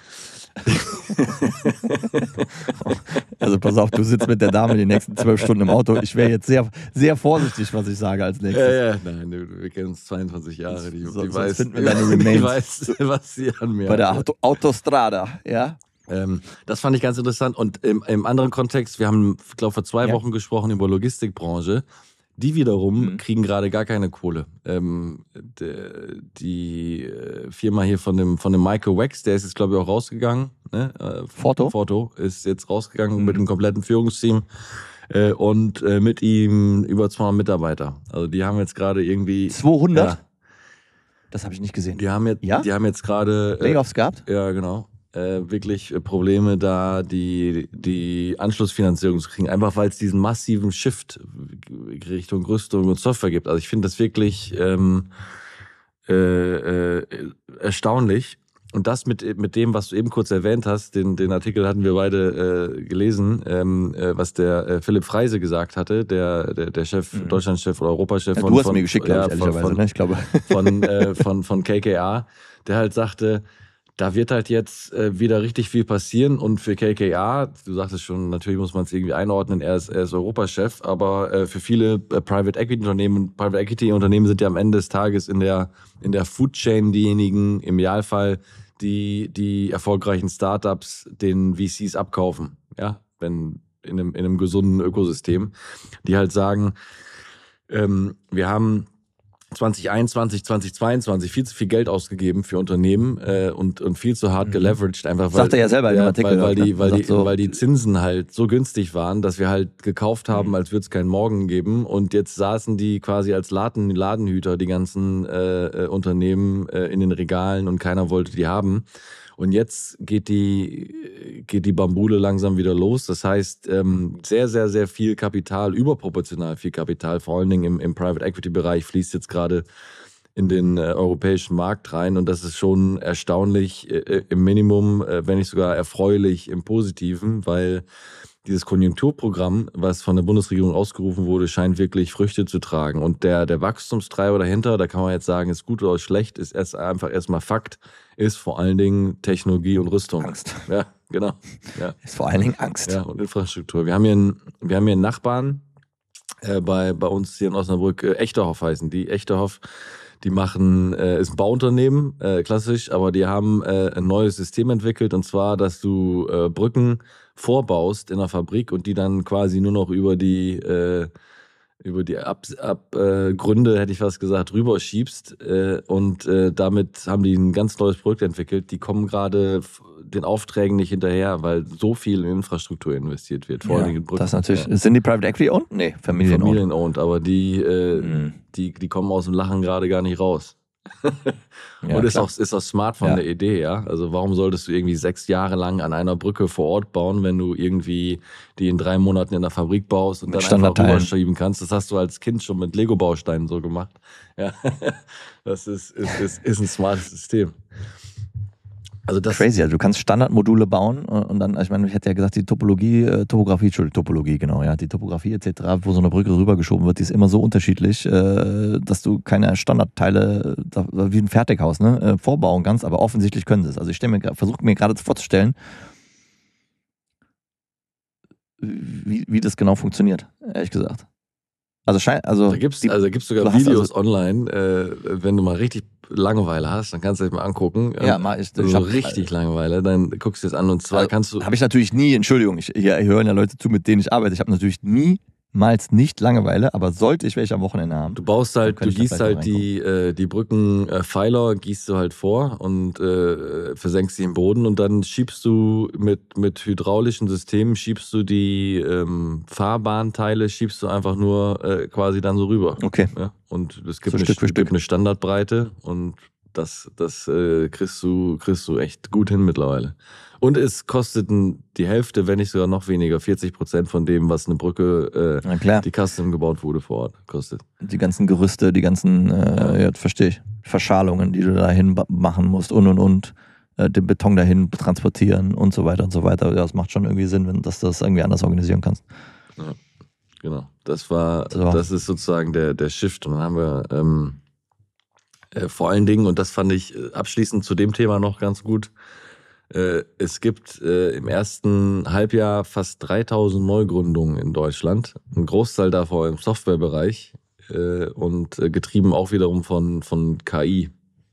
Also pass auf, du sitzt mit der Dame die nächsten zwölf Stunden im Auto. Ich wäre jetzt sehr, sehr vorsichtig, was ich sage als nächstes. Ja, ja, nein, wir kennen uns zweiundzwanzig Jahre. Die, so, die, weiß, finden wir deine Remains. die weiß, was sie an mir Bei der hat. Auto, Autostrada, ja. Ähm, das fand ich ganz interessant. Und im, im anderen Kontext, wir haben, ich glaube, vor zwei Ja. Wochen gesprochen über Logistikbranche. Die wiederum Mhm. kriegen gerade gar keine Kohle. Ähm, de, die äh, Firma hier von dem, von dem Michael Wax, der ist jetzt, glaube ich, auch rausgegangen. Ne? Äh, Foto? Foto ist jetzt rausgegangen Mhm. mit dem kompletten Führungsteam äh, und äh, mit ihm über zweihundert Mitarbeiter. Also die haben jetzt gerade irgendwie... zweihundert? Ja, Das habe ich nicht gesehen. die haben jetzt, Ja? die haben jetzt gerade... Äh, Layoffs gehabt? ja, genau. Äh, wirklich Probleme da, die, die Anschlussfinanzierung zu kriegen. Einfach weil es diesen massiven Shift Richtung Rüstung und Software gibt. Also ich finde das wirklich ähm, äh, äh, erstaunlich. Und das mit, mit dem, was du eben kurz erwähnt hast, den, den Artikel hatten wir beide äh, gelesen, ähm, äh, was der äh, Philipp Freise gesagt hatte, der, der, der Chef, mhm. Deutschlandchef oder Europachef Ja, von... du hast von, mir geschickt, glaube ja, ich, ehrlicherweise. von, Ne? Ich glaube. Von, äh, von, von K K R, der halt sagte, da wird halt jetzt äh, wieder richtig viel passieren und für K K R, du sagtest schon, natürlich muss man es irgendwie einordnen, er ist, er ist Europachef, aber äh, für viele äh, Private Equity Unternehmen, Private Equity Unternehmen sind ja am Ende des Tages in der, in der Food Chain diejenigen, im Idealfall, die die erfolgreichen Startups den V Cs abkaufen, ja, wenn in einem, in einem gesunden Ökosystem, die halt sagen, ähm, wir haben zwanzig einundzwanzig, zwanzig zweiundzwanzig viel zu viel Geld ausgegeben für Unternehmen äh, und, und viel zu hart geleveraged. Einfach weil, sagt er ja selber in dem Artikel. Weil, weil, die, weil, die, so. weil die Zinsen halt so günstig waren, dass wir halt gekauft haben, mhm. als würde es keinen Morgen geben. Und jetzt saßen die quasi als Laden, Ladenhüter, die ganzen äh, Unternehmen äh, in den Regalen und keiner wollte die haben. Und jetzt geht die, geht die Bambule langsam wieder los. Das heißt, ähm, sehr, sehr, sehr viel Kapital, überproportional viel Kapital, vor allen Dingen im, im Private-Equity-Bereich, fließt jetzt gerade in den äh, europäischen Markt rein. Und das ist schon erstaunlich äh, im Minimum, äh, wenn nicht sogar erfreulich im Positiven, weil dieses Konjunkturprogramm, was von der Bundesregierung ausgerufen wurde, scheint wirklich Früchte zu tragen. Und der, der Wachstumstreiber dahinter, da kann man jetzt sagen, ist gut oder schlecht, ist erst einfach erstmal Fakt, ist vor allen Dingen Technologie und Rüstung. Angst. Ja, genau. Ja. Ist vor allen Dingen Angst. Ja, und Infrastruktur. Wir haben hier einen, wir haben hier einen Nachbarn äh, bei, bei uns hier in Osnabrück, äh, Echterhoff heißen die. Echterhoff, die machen, äh, ist ein Bauunternehmen, äh, klassisch, aber die haben äh, ein neues System entwickelt, und zwar, dass du äh, Brücken vorbaust in der Fabrik und die dann quasi nur noch über die äh, über die Abgründe, Ab, äh, Gründe, hätte ich fast gesagt, rüberschiebst. Äh, und äh, damit haben die ein ganz neues Projekt entwickelt. Die kommen gerade den Aufträgen nicht hinterher, weil so viel in Infrastruktur investiert wird. Vor ja, allem in Brücken. Das natürlich. Ja. Sind die Private Equity owned? Nee, Familien-owned. Familien-owned, aber die, äh, mhm. die, die kommen aus dem Lachen gerade gar nicht raus. Ja, und ist auch, ist auch smart von ja. der Idee, ja. Also warum solltest du irgendwie sechs Jahre lang an einer Brücke vor Ort bauen, wenn du irgendwie die in drei Monaten in der Fabrik baust und mit dann einfach rüberschieben kannst? Das hast du als Kind schon mit Lego-Bausteinen so gemacht. Ja, das ist, ist, ist, ist ein smartes System. Also das Crazy, also du kannst Standardmodule bauen und dann, ich meine, ich hätte ja gesagt, die Topologie, Topografie, Entschuldigung, Topologie, genau, ja, die Topografie et cetera, wo so eine Brücke rübergeschoben wird, die ist immer so unterschiedlich, dass du keine Standardteile, wie ein Fertighaus, ne, vorbauen kannst, aber offensichtlich können sie es. Also ich stelle mir, versuche mir gerade vorzustellen, wie, wie das genau funktioniert, ehrlich gesagt. Also, schein, also da gibt es also sogar Videos also, online, äh, wenn du mal richtig Langeweile hast, dann kannst du dir mal angucken. Ja, mal ist so richtig also, Langeweile, dann guckst du es an und zwar also, kannst du. Habe ich natürlich nie, Entschuldigung, ich, hier hören ja Leute zu, mit denen ich arbeite. Ich habe natürlich niemals nicht Langeweile, aber sollte ich welche am Wochenende haben. Du baust halt, du gießt halt die, äh, die Brückenpfeiler, äh, gießt du halt vor und äh, versenkst sie im Boden und dann schiebst du mit, mit hydraulischen Systemen, schiebst du die ähm, Fahrbahnteile, schiebst du einfach nur äh, quasi dann so rüber. Okay. Ja? Und es gibt, so eine, Stück für gibt Stück. eine Standardbreite und Das, das äh, kriegst du, kriegst du echt gut hin mittlerweile. Und es kostet die Hälfte, wenn nicht sogar noch weniger, vierzig Prozent von dem, was eine Brücke, äh, die custom gebaut wurde vor Ort, kostet. Die ganzen Gerüste, die ganzen, äh, ja. ja, verstehe ich, Verschalungen, die du dahin machen musst und und und, äh, den Beton dahin transportieren und so weiter und so weiter. Ja, das macht schon irgendwie Sinn, wenn dass du das irgendwie anders organisieren kannst. Ja, genau. Das war, so. das ist sozusagen der, der Shift. Und dann haben wir ähm, äh, vor allen Dingen, und das fand ich äh, abschließend zu dem Thema noch ganz gut, es gibt äh, im ersten Halbjahr fast dreitausend Neugründungen in Deutschland. Ein Großteil davon im Softwarebereich äh, und äh, getrieben auch wiederum von, von K I.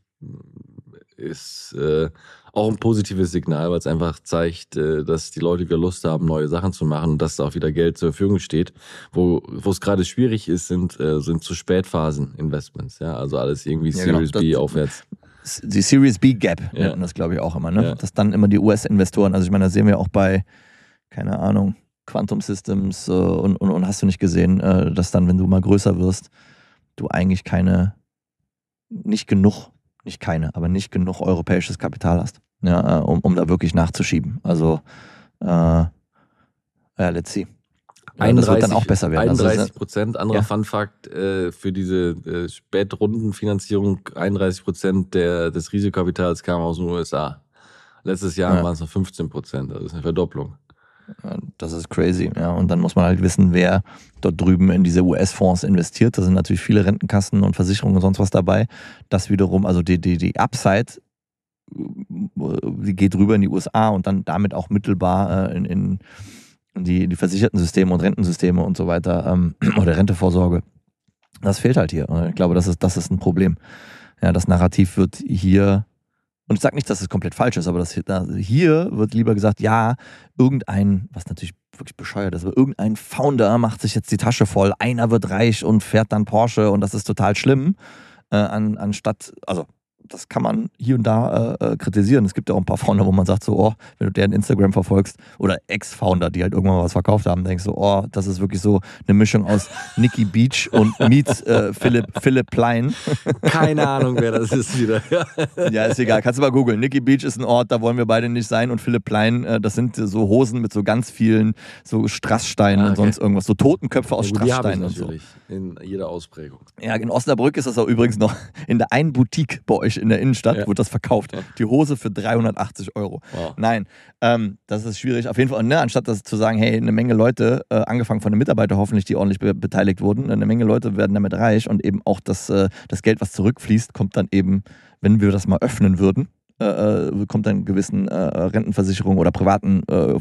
Ist äh, auch ein positives Signal, weil es einfach zeigt, äh, dass die Leute wieder Lust haben, neue Sachen zu machen und dass da auch wieder Geld zur Verfügung steht. Wo wo es gerade schwierig ist, sind, äh, sind zu Spätphasen Investments. Ja? Also alles irgendwie ja, Series genau. B aufwärts. Die Series B Gap ja. nennt man das, glaube ich, auch immer, ne? Ja. Dass dann immer die U S-Investoren, also ich meine, das sehen wir auch bei, keine Ahnung, Quantum Systems äh, und, und, und hast du nicht gesehen, äh, dass dann, wenn du mal größer wirst, du eigentlich keine, nicht genug, nicht keine, aber nicht genug europäisches Kapital hast, ja, äh, um, um da wirklich nachzuschieben. Also, äh, ja, let's see. Ja, das wird dann auch besser werden. einunddreißig Prozent, anderer ja. Fun-Fact, äh, für diese äh, Spätrundenfinanzierung, einunddreißig Prozent der, des Risikokapitals kam aus den U S A. Letztes Jahr ja. waren es noch fünfzehn Prozent, das ist eine Verdopplung. Ja, das ist crazy, ja. Und dann muss man halt wissen, wer dort drüben in diese U S-Fonds investiert. Da sind natürlich viele Rentenkassen und Versicherungen und sonst was dabei. Das wiederum, also die, die, die Upside, die geht rüber in die U S A und dann damit auch mittelbar äh, in, in Die, die versicherten Systeme und Rentensysteme und so weiter, ähm, oder Rentevorsorge, das fehlt halt hier. Ich glaube, das ist, das ist ein Problem. Ja, das Narrativ wird hier, und ich sage nicht, dass es komplett falsch ist, aber das, hier wird lieber gesagt, ja, irgendein, was natürlich wirklich bescheuert ist, aber irgendein Founder macht sich jetzt die Tasche voll, einer wird reich und fährt dann Porsche und das ist total schlimm, äh, an, anstatt, also das kann man hier und da äh, kritisieren. Es gibt ja auch ein paar Founder, wo man sagt so, oh, wenn du deren Instagram verfolgst, oder Ex-Founder, die halt irgendwann mal was verkauft haben, denkst du, oh, das ist wirklich so eine Mischung aus Nikki Beach und meets äh, Philipp, Philipp Plein. Keine Ahnung, wer das ist wieder. Ja, ist egal. Kannst du mal googeln. Nikki Beach ist ein Ort, da wollen wir beide nicht sein, und Philipp Plein, äh, das sind so Hosen mit so ganz vielen so Strasssteinen ah, okay. und sonst irgendwas, so Totenköpfe aus ja, gut, Strasssteinen und so. In jeder Ausprägung. Ja, in Osnabrück ist das auch übrigens noch in der einen Boutique bei euch in der Innenstadt, ja. wird das verkauft. Ja. Die Hose für dreihundertachtzig Euro. Wow. Nein, ähm, das ist schwierig. Auf jeden Fall, ne, anstatt das zu sagen, hey, eine Menge Leute, äh, angefangen von den Mitarbeitern hoffentlich, die ordentlich be- beteiligt wurden, eine Menge Leute werden damit reich und eben auch das, äh, das Geld, was zurückfließt, kommt dann eben, wenn wir das mal öffnen würden, äh, kommt dann gewissen äh, Rentenversicherungen oder privaten äh,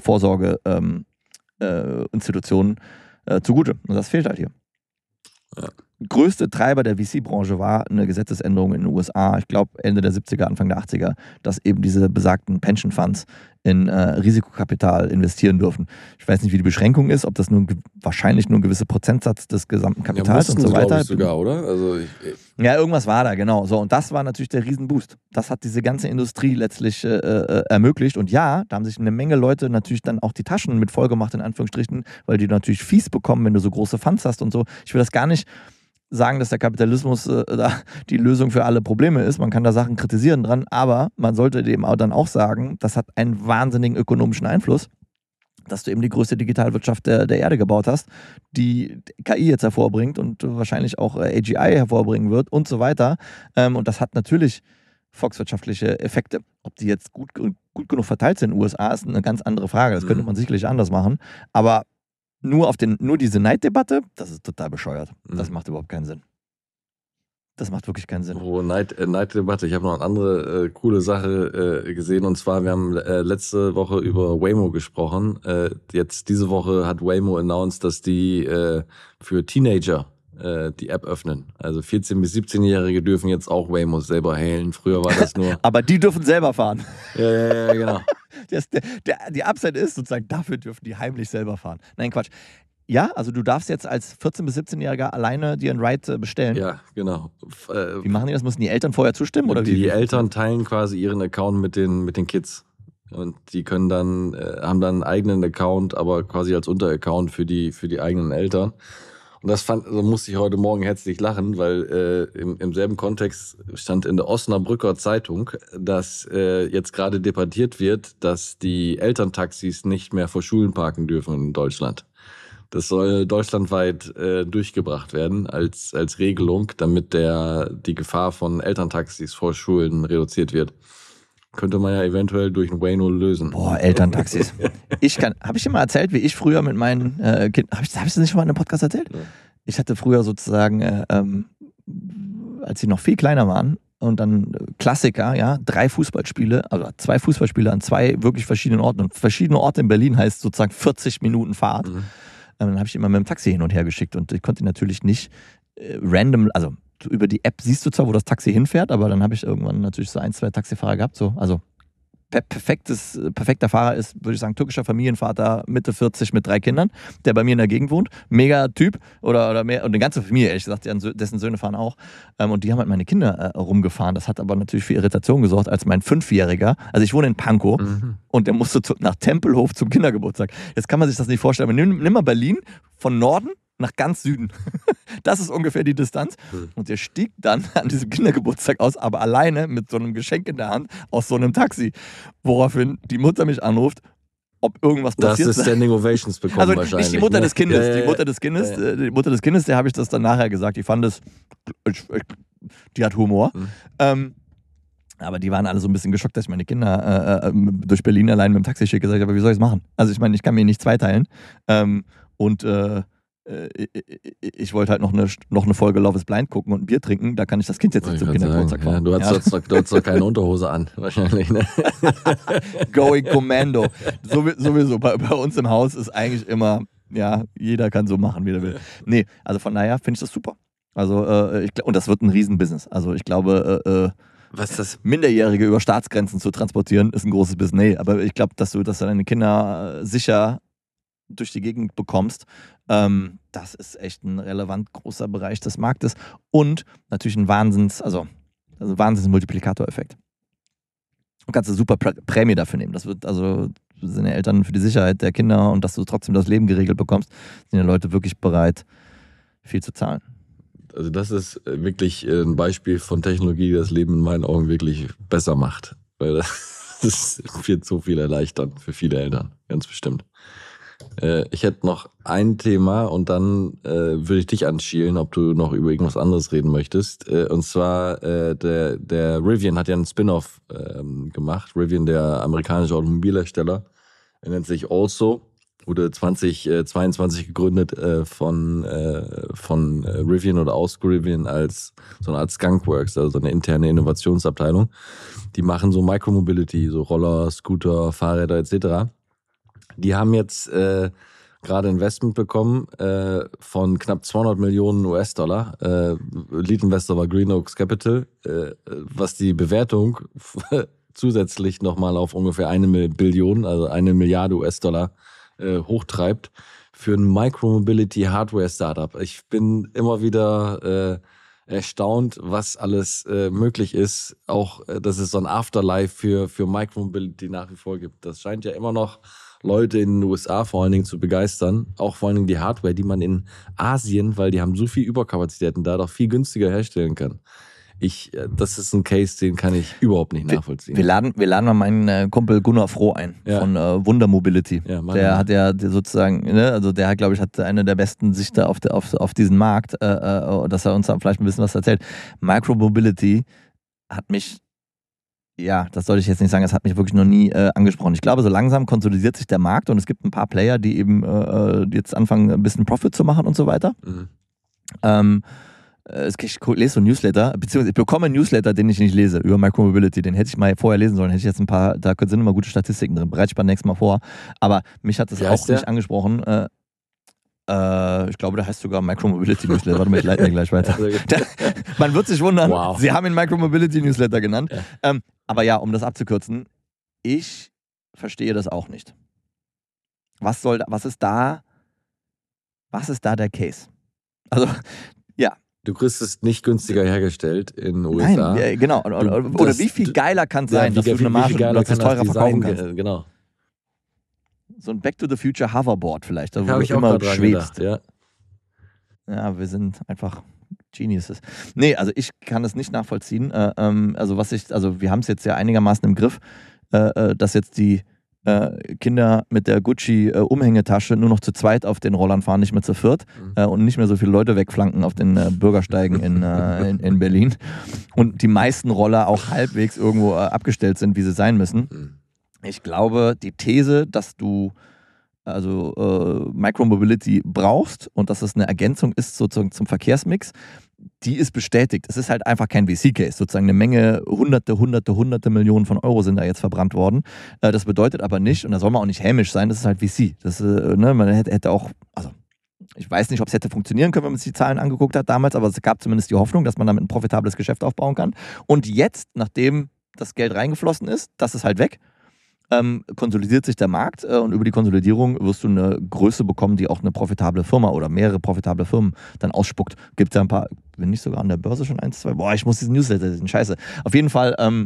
Vorsorgeinstitutionen äh, äh, zugute. Und das fehlt halt hier. Ja. Größte Treiber der V C-Branche war eine Gesetzesänderung in den U S A, ich glaube Ende der siebziger, Anfang der achtziger, dass eben diese besagten Pension Funds in äh, Risikokapital investieren dürfen. Ich weiß nicht, wie die Beschränkung ist, ob das nur wahrscheinlich nur ein gewisser Prozentsatz des gesamten Kapitals ja, und so weiter. Ich sogar, oder? Also ich, ich ja, irgendwas war da, genau. So, und das war natürlich der Riesenboost. Das hat diese ganze Industrie letztlich äh, äh, ermöglicht. Und ja, da haben sich eine Menge Leute natürlich dann auch die Taschen mit vollgemacht, in Anführungsstrichen, weil die natürlich fies bekommen, wenn du so große Funds hast und so. Ich will das gar nicht sagen, dass der Kapitalismus äh, da die Lösung für alle Probleme ist. Man kann da Sachen kritisieren dran, aber man sollte dem auch dann auch sagen, das hat einen wahnsinnigen ökonomischen Einfluss, dass du eben die größte Digitalwirtschaft der, der Erde gebaut hast, die K I jetzt hervorbringt und wahrscheinlich auch A G I hervorbringen wird und so weiter. Ähm, und das hat natürlich volkswirtschaftliche Effekte. Ob die jetzt gut, gut genug verteilt sind in den U S A, ist eine ganz andere Frage. Das könnte man sicherlich anders machen. Aber Nur, auf den, nur diese Neiddebatte, das ist total bescheuert. Das mhm. macht überhaupt keinen Sinn. Das macht wirklich keinen Sinn. Oh, Neid, äh, Neiddebatte. Ich habe noch eine andere äh, coole Sache äh, gesehen. Und zwar, wir haben äh, letzte Woche über Waymo gesprochen. Äh, jetzt diese Woche hat Waymo announced, dass die äh, für Teenager äh, die App öffnen. Also vierzehn- bis siebzehnjährige dürfen jetzt auch Waymo selber hailen. Früher war das nur... Aber die dürfen selber fahren. Ja, ja, ja, genau. Das, der, der, die Upside ist sozusagen, dafür dürfen die heimlich selber fahren. Nein, Quatsch. Ja, also du darfst jetzt als vierzehn- bis siebzehnjähriger alleine dir ein Ride bestellen. Ja, genau. Wie machen die das? Müssen die Eltern vorher zustimmen? Oder die wie? Eltern teilen quasi ihren Account mit den, mit den Kids. Und die können dann, äh, haben dann einen eigenen Account, aber quasi als Unteraccount für die, für die eigenen Eltern. Und das fand, also musste ich heute Morgen herzlich lachen, weil äh, im, im selben Kontext stand in der Osnabrücker Zeitung, dass äh, jetzt gerade debattiert wird, dass die Elterntaxis nicht mehr vor Schulen parken dürfen in Deutschland. Das soll deutschlandweit äh, durchgebracht werden als, als Regelung, damit der, die Gefahr von Elterntaxis vor Schulen reduziert wird. Könnte man ja eventuell durch ein Wayno lösen. Boah, Elterntaxis. Ich kann, habe ich dir mal erzählt, wie ich früher mit meinen äh, Kindern, habe ich, hab ich das nicht schon mal in einem Podcast erzählt? Ja. Ich hatte früher sozusagen, äh, ähm, als sie noch viel kleiner waren, und dann Klassiker, ja, drei Fußballspiele, also zwei Fußballspiele an zwei wirklich verschiedenen Orten. Und verschiedene Orte in Berlin heißt sozusagen vierzig Minuten Fahrt. Mhm. Ähm, dann habe ich immer mit dem Taxi hin und her geschickt und ich konnte natürlich nicht äh, random, also über die App siehst du zwar, wo das Taxi hinfährt, aber dann habe ich irgendwann natürlich so ein, zwei Taxifahrer gehabt. So. Also perfektes, perfekter Fahrer ist, würde ich sagen, türkischer Familienvater, Mitte vierzig mit drei Kindern, der bei mir in der Gegend wohnt. Mega Typ oder, oder mehr, und eine ganze Familie, ehrlich gesagt, dessen Söhne fahren auch. Und die haben halt meine Kinder äh, rumgefahren. Das hat aber natürlich für Irritation gesorgt, als mein Fünfjähriger, also ich wohne in Pankow, mhm. und der musste zu, nach Tempelhof zum Kindergeburtstag. Jetzt kann man sich das nicht vorstellen, aber nimm, nimm mal Berlin von Norden nach ganz Süden. Das ist ungefähr die Distanz. Und der stieg dann an diesem Kindergeburtstag aus, aber alleine mit so einem Geschenk in der Hand aus so einem Taxi. Woraufhin die Mutter mich anruft, ob irgendwas passiert ist. Da hast du Standing Ovations bekommen also wahrscheinlich. Nicht die Mutter ne? des Kindes, ja, ja, die Mutter des Kindes, ja, ja. die Mutter des Kindes, der habe ich das dann nachher gesagt. Die fand es, die hat Humor. Mhm. Ähm, aber die waren alle so ein bisschen geschockt, dass ich meine Kinder äh, durch Berlin allein mit dem Taxi schicke. Gesagt, aber wie soll ich es machen? Also ich meine, ich kann mir nicht zweiteilen. Ähm, und äh, ich wollte halt noch eine, noch eine Folge Love is Blind gucken und ein Bier trinken, da kann ich das Kind jetzt nicht zum Kindergeburtstag fahren. Ja, du hast ja. doch, doch keine Unterhose an, wahrscheinlich. Ne? Going Commando. So, sowieso, bei, bei uns im Haus ist eigentlich immer, ja, jeder kann so machen, wie er will. Nee, also von daher finde ich das super. Also, äh, ich, und das wird ein Riesenbusiness. Also ich glaube, äh, was das? Minderjährige über Staatsgrenzen zu transportieren, ist ein großes Business. Nee, aber ich glaube, dass du, dass du deine Kinder sicher durch die Gegend bekommst, ähm, das ist echt ein relevant großer Bereich des Marktes und natürlich ein Wahnsinns, also, also Wahnsinns-Multiplikatoreffekt. Du kannst eine super Prä- Prämie dafür nehmen. Das wird also, sind ja Eltern für die Sicherheit der Kinder und dass du trotzdem das Leben geregelt bekommst, sind ja Leute wirklich bereit, viel zu zahlen. Also das ist wirklich ein Beispiel von Technologie, die das Leben in meinen Augen wirklich besser macht. Weil das wird so viel erleichtern für viele Eltern, ganz bestimmt. Ich hätte noch ein Thema und dann äh, würde ich dich anschielen, ob du noch über irgendwas anderes reden möchtest. Äh, und zwar, äh, der, der Rivian hat ja einen Spin-off ähm, gemacht. Rivian, der amerikanische Automobilhersteller, er nennt sich Also, wurde zwanzig zweiundzwanzig gegründet äh, von, äh, von äh, Rivian oder aus Rivian als so eine Art Skunkworks, also eine interne Innovationsabteilung. Die machen so Micromobility, so Roller, Scooter, Fahrräder et cetera. Die haben jetzt äh, gerade Investment bekommen äh, von knapp zweihundert Millionen U S-Dollar. Äh, Lead-Investor war Green Oaks Capital, äh, was die Bewertung zusätzlich nochmal auf ungefähr eine Billion, also eine Milliarde U S-Dollar äh, hochtreibt für ein Micromobility-Hardware-Startup. Ich bin immer wieder äh, erstaunt, was alles äh, möglich ist. Auch, äh, dass es so ein Afterlife für, für Micromobility nach wie vor gibt. Das scheint ja immer noch Leute in den U S A vor allen Dingen zu begeistern. Auch vor allen Dingen die Hardware, die man in Asien, weil die haben so viel Überkapazitäten da, doch viel günstiger herstellen kann. Ich, das ist ein Case, den kann ich überhaupt nicht nachvollziehen. Wir, wir, laden, wir laden mal meinen äh, Kumpel Gunnar Froh ein, ja. von äh, Wunder Mobility. Ja, der ja. hat ja der sozusagen, ne, also der hat, glaube ich, hat eine der besten Sichter auf, de, auf, auf diesen Markt, äh, äh, dass er uns da vielleicht ein bisschen was erzählt. Micromobility hat mich, ja, das sollte ich jetzt nicht sagen, das hat mich wirklich noch nie äh, angesprochen. Ich glaube, so langsam konsolidiert sich der Markt und es gibt ein paar Player, die eben äh, jetzt anfangen, ein bisschen Profit zu machen und so weiter. Mhm. Ähm, Ich lese so ein Newsletter, beziehungsweise ich bekomme einen Newsletter, den ich nicht lese, über Micromobility. Den hätte ich mal vorher lesen sollen. Hätte ich jetzt ein paar, da sind immer gute Statistiken drin. Bereite ich beim nächsten Mal vor. Aber mich hat das auch nicht angesprochen. Äh, äh, ich glaube, der heißt sogar Micromobility Newsletter. Warte mal, ich leite mir gleich weiter. Der, man wird sich wundern, wow. Sie haben ihn Micromobility Newsletter genannt. Ja. Ähm, aber ja, um das abzukürzen, ich verstehe das auch nicht. Was soll, was ist da, was ist da der Case? Also, ja. Du kriegst es nicht günstiger hergestellt in den U S A. Nein, genau. Oder, du, oder das, wie viel geiler kann es sein, ja, dass du eine Marge plötzlich teurer verkaufen kannst. Genau. So ein Back to the Future Hoverboard vielleicht, wo du immer schwebst. Gedacht, ja. Ja, wir sind einfach Geniuses. Nee, also ich kann das nicht nachvollziehen. Äh, ähm, also was ich, also wir haben es jetzt ja einigermaßen im Griff, äh, dass jetzt die äh, Kinder mit der Gucci-Umhängetasche äh, nur noch zu zweit auf den Rollern fahren, nicht mehr zu viert mhm. äh, und nicht mehr so viele Leute wegflanken auf den äh, Bürgersteigen in, äh, in, in Berlin. Und die meisten Roller auch halbwegs irgendwo äh, abgestellt sind, wie sie sein müssen. Mhm. Ich glaube, die These, dass du also äh, Micromobility brauchst und dass es eine Ergänzung ist sozusagen zum Verkehrsmix, die ist bestätigt. Es ist halt einfach kein V C-Case. Sozusagen eine Menge, hunderte, hunderte, hunderte Millionen von Euro sind da jetzt verbrannt worden. Äh, das bedeutet aber nicht, und da soll man auch nicht hämisch sein, das ist halt V C. Das, äh, ne, man hätte, hätte auch, also ich weiß nicht, ob es hätte funktionieren können, wenn man sich die Zahlen angeguckt hat damals, aber es gab zumindest die Hoffnung, dass man damit ein profitables Geschäft aufbauen kann. Und jetzt, nachdem das Geld reingeflossen ist, das ist halt weg. Ähm, konsolidiert sich der Markt äh, und über die Konsolidierung wirst du eine Größe bekommen, die auch eine profitable Firma oder mehrere profitable Firmen dann ausspuckt. Gibt es ja ein paar, bin nicht sogar an der Börse schon eins, zwei, boah, ich muss diesen Newsletter lesen, scheiße. Auf jeden Fall ähm,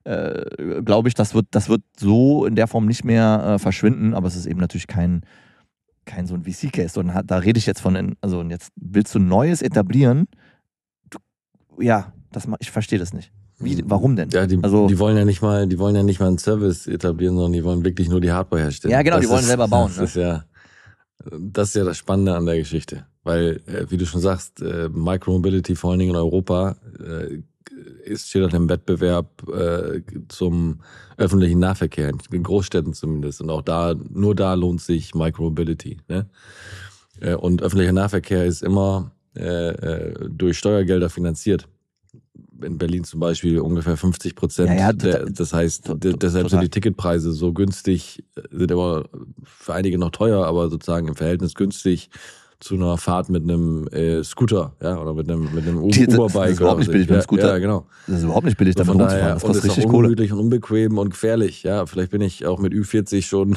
äh, glaube ich, das wird, das wird so in der Form nicht mehr äh, verschwinden, aber es ist eben natürlich kein, kein so ein V C-Case, sondern da rede ich jetzt von, also jetzt willst du Neues etablieren, du, ja, das, ich verstehe das nicht. Wie, warum denn? Ja, die, also, die wollen ja nicht mal, die wollen ja nicht mal einen Service etablieren, sondern die wollen wirklich nur die Hardware herstellen. Ja, genau, das die wollen ist, selber bauen. Das, ne? ist ja, das ist ja das Spannende an der Geschichte. Weil, äh, wie du schon sagst, äh, Micromobility vor allen Dingen in Europa äh, ist steht im Wettbewerb äh, zum öffentlichen Nahverkehr, in Großstädten zumindest. Und auch da, nur da lohnt sich Micromobility. Ne? Äh, und öffentlicher Nahverkehr ist immer äh, äh, durch Steuergelder finanziert. In Berlin zum Beispiel ungefähr fünfzig Prozent. Ja, ja, der, das heißt, total, deshalb total. Sind die Ticketpreise so günstig, sind aber für einige noch teuer, aber sozusagen im Verhältnis günstig zu einer Fahrt mit einem äh, Scooter, ja, oder mit einem, mit einem Uber-Bike. Das ist überhaupt nicht billig mit einem Scooter. Ja, genau. Das ist überhaupt nicht billig, damit so rumzufahren. Das kostet richtig Kohle. Und ungemütlich und unbequem und gefährlich. Ja, vielleicht bin ich auch mit Ü vierzig schon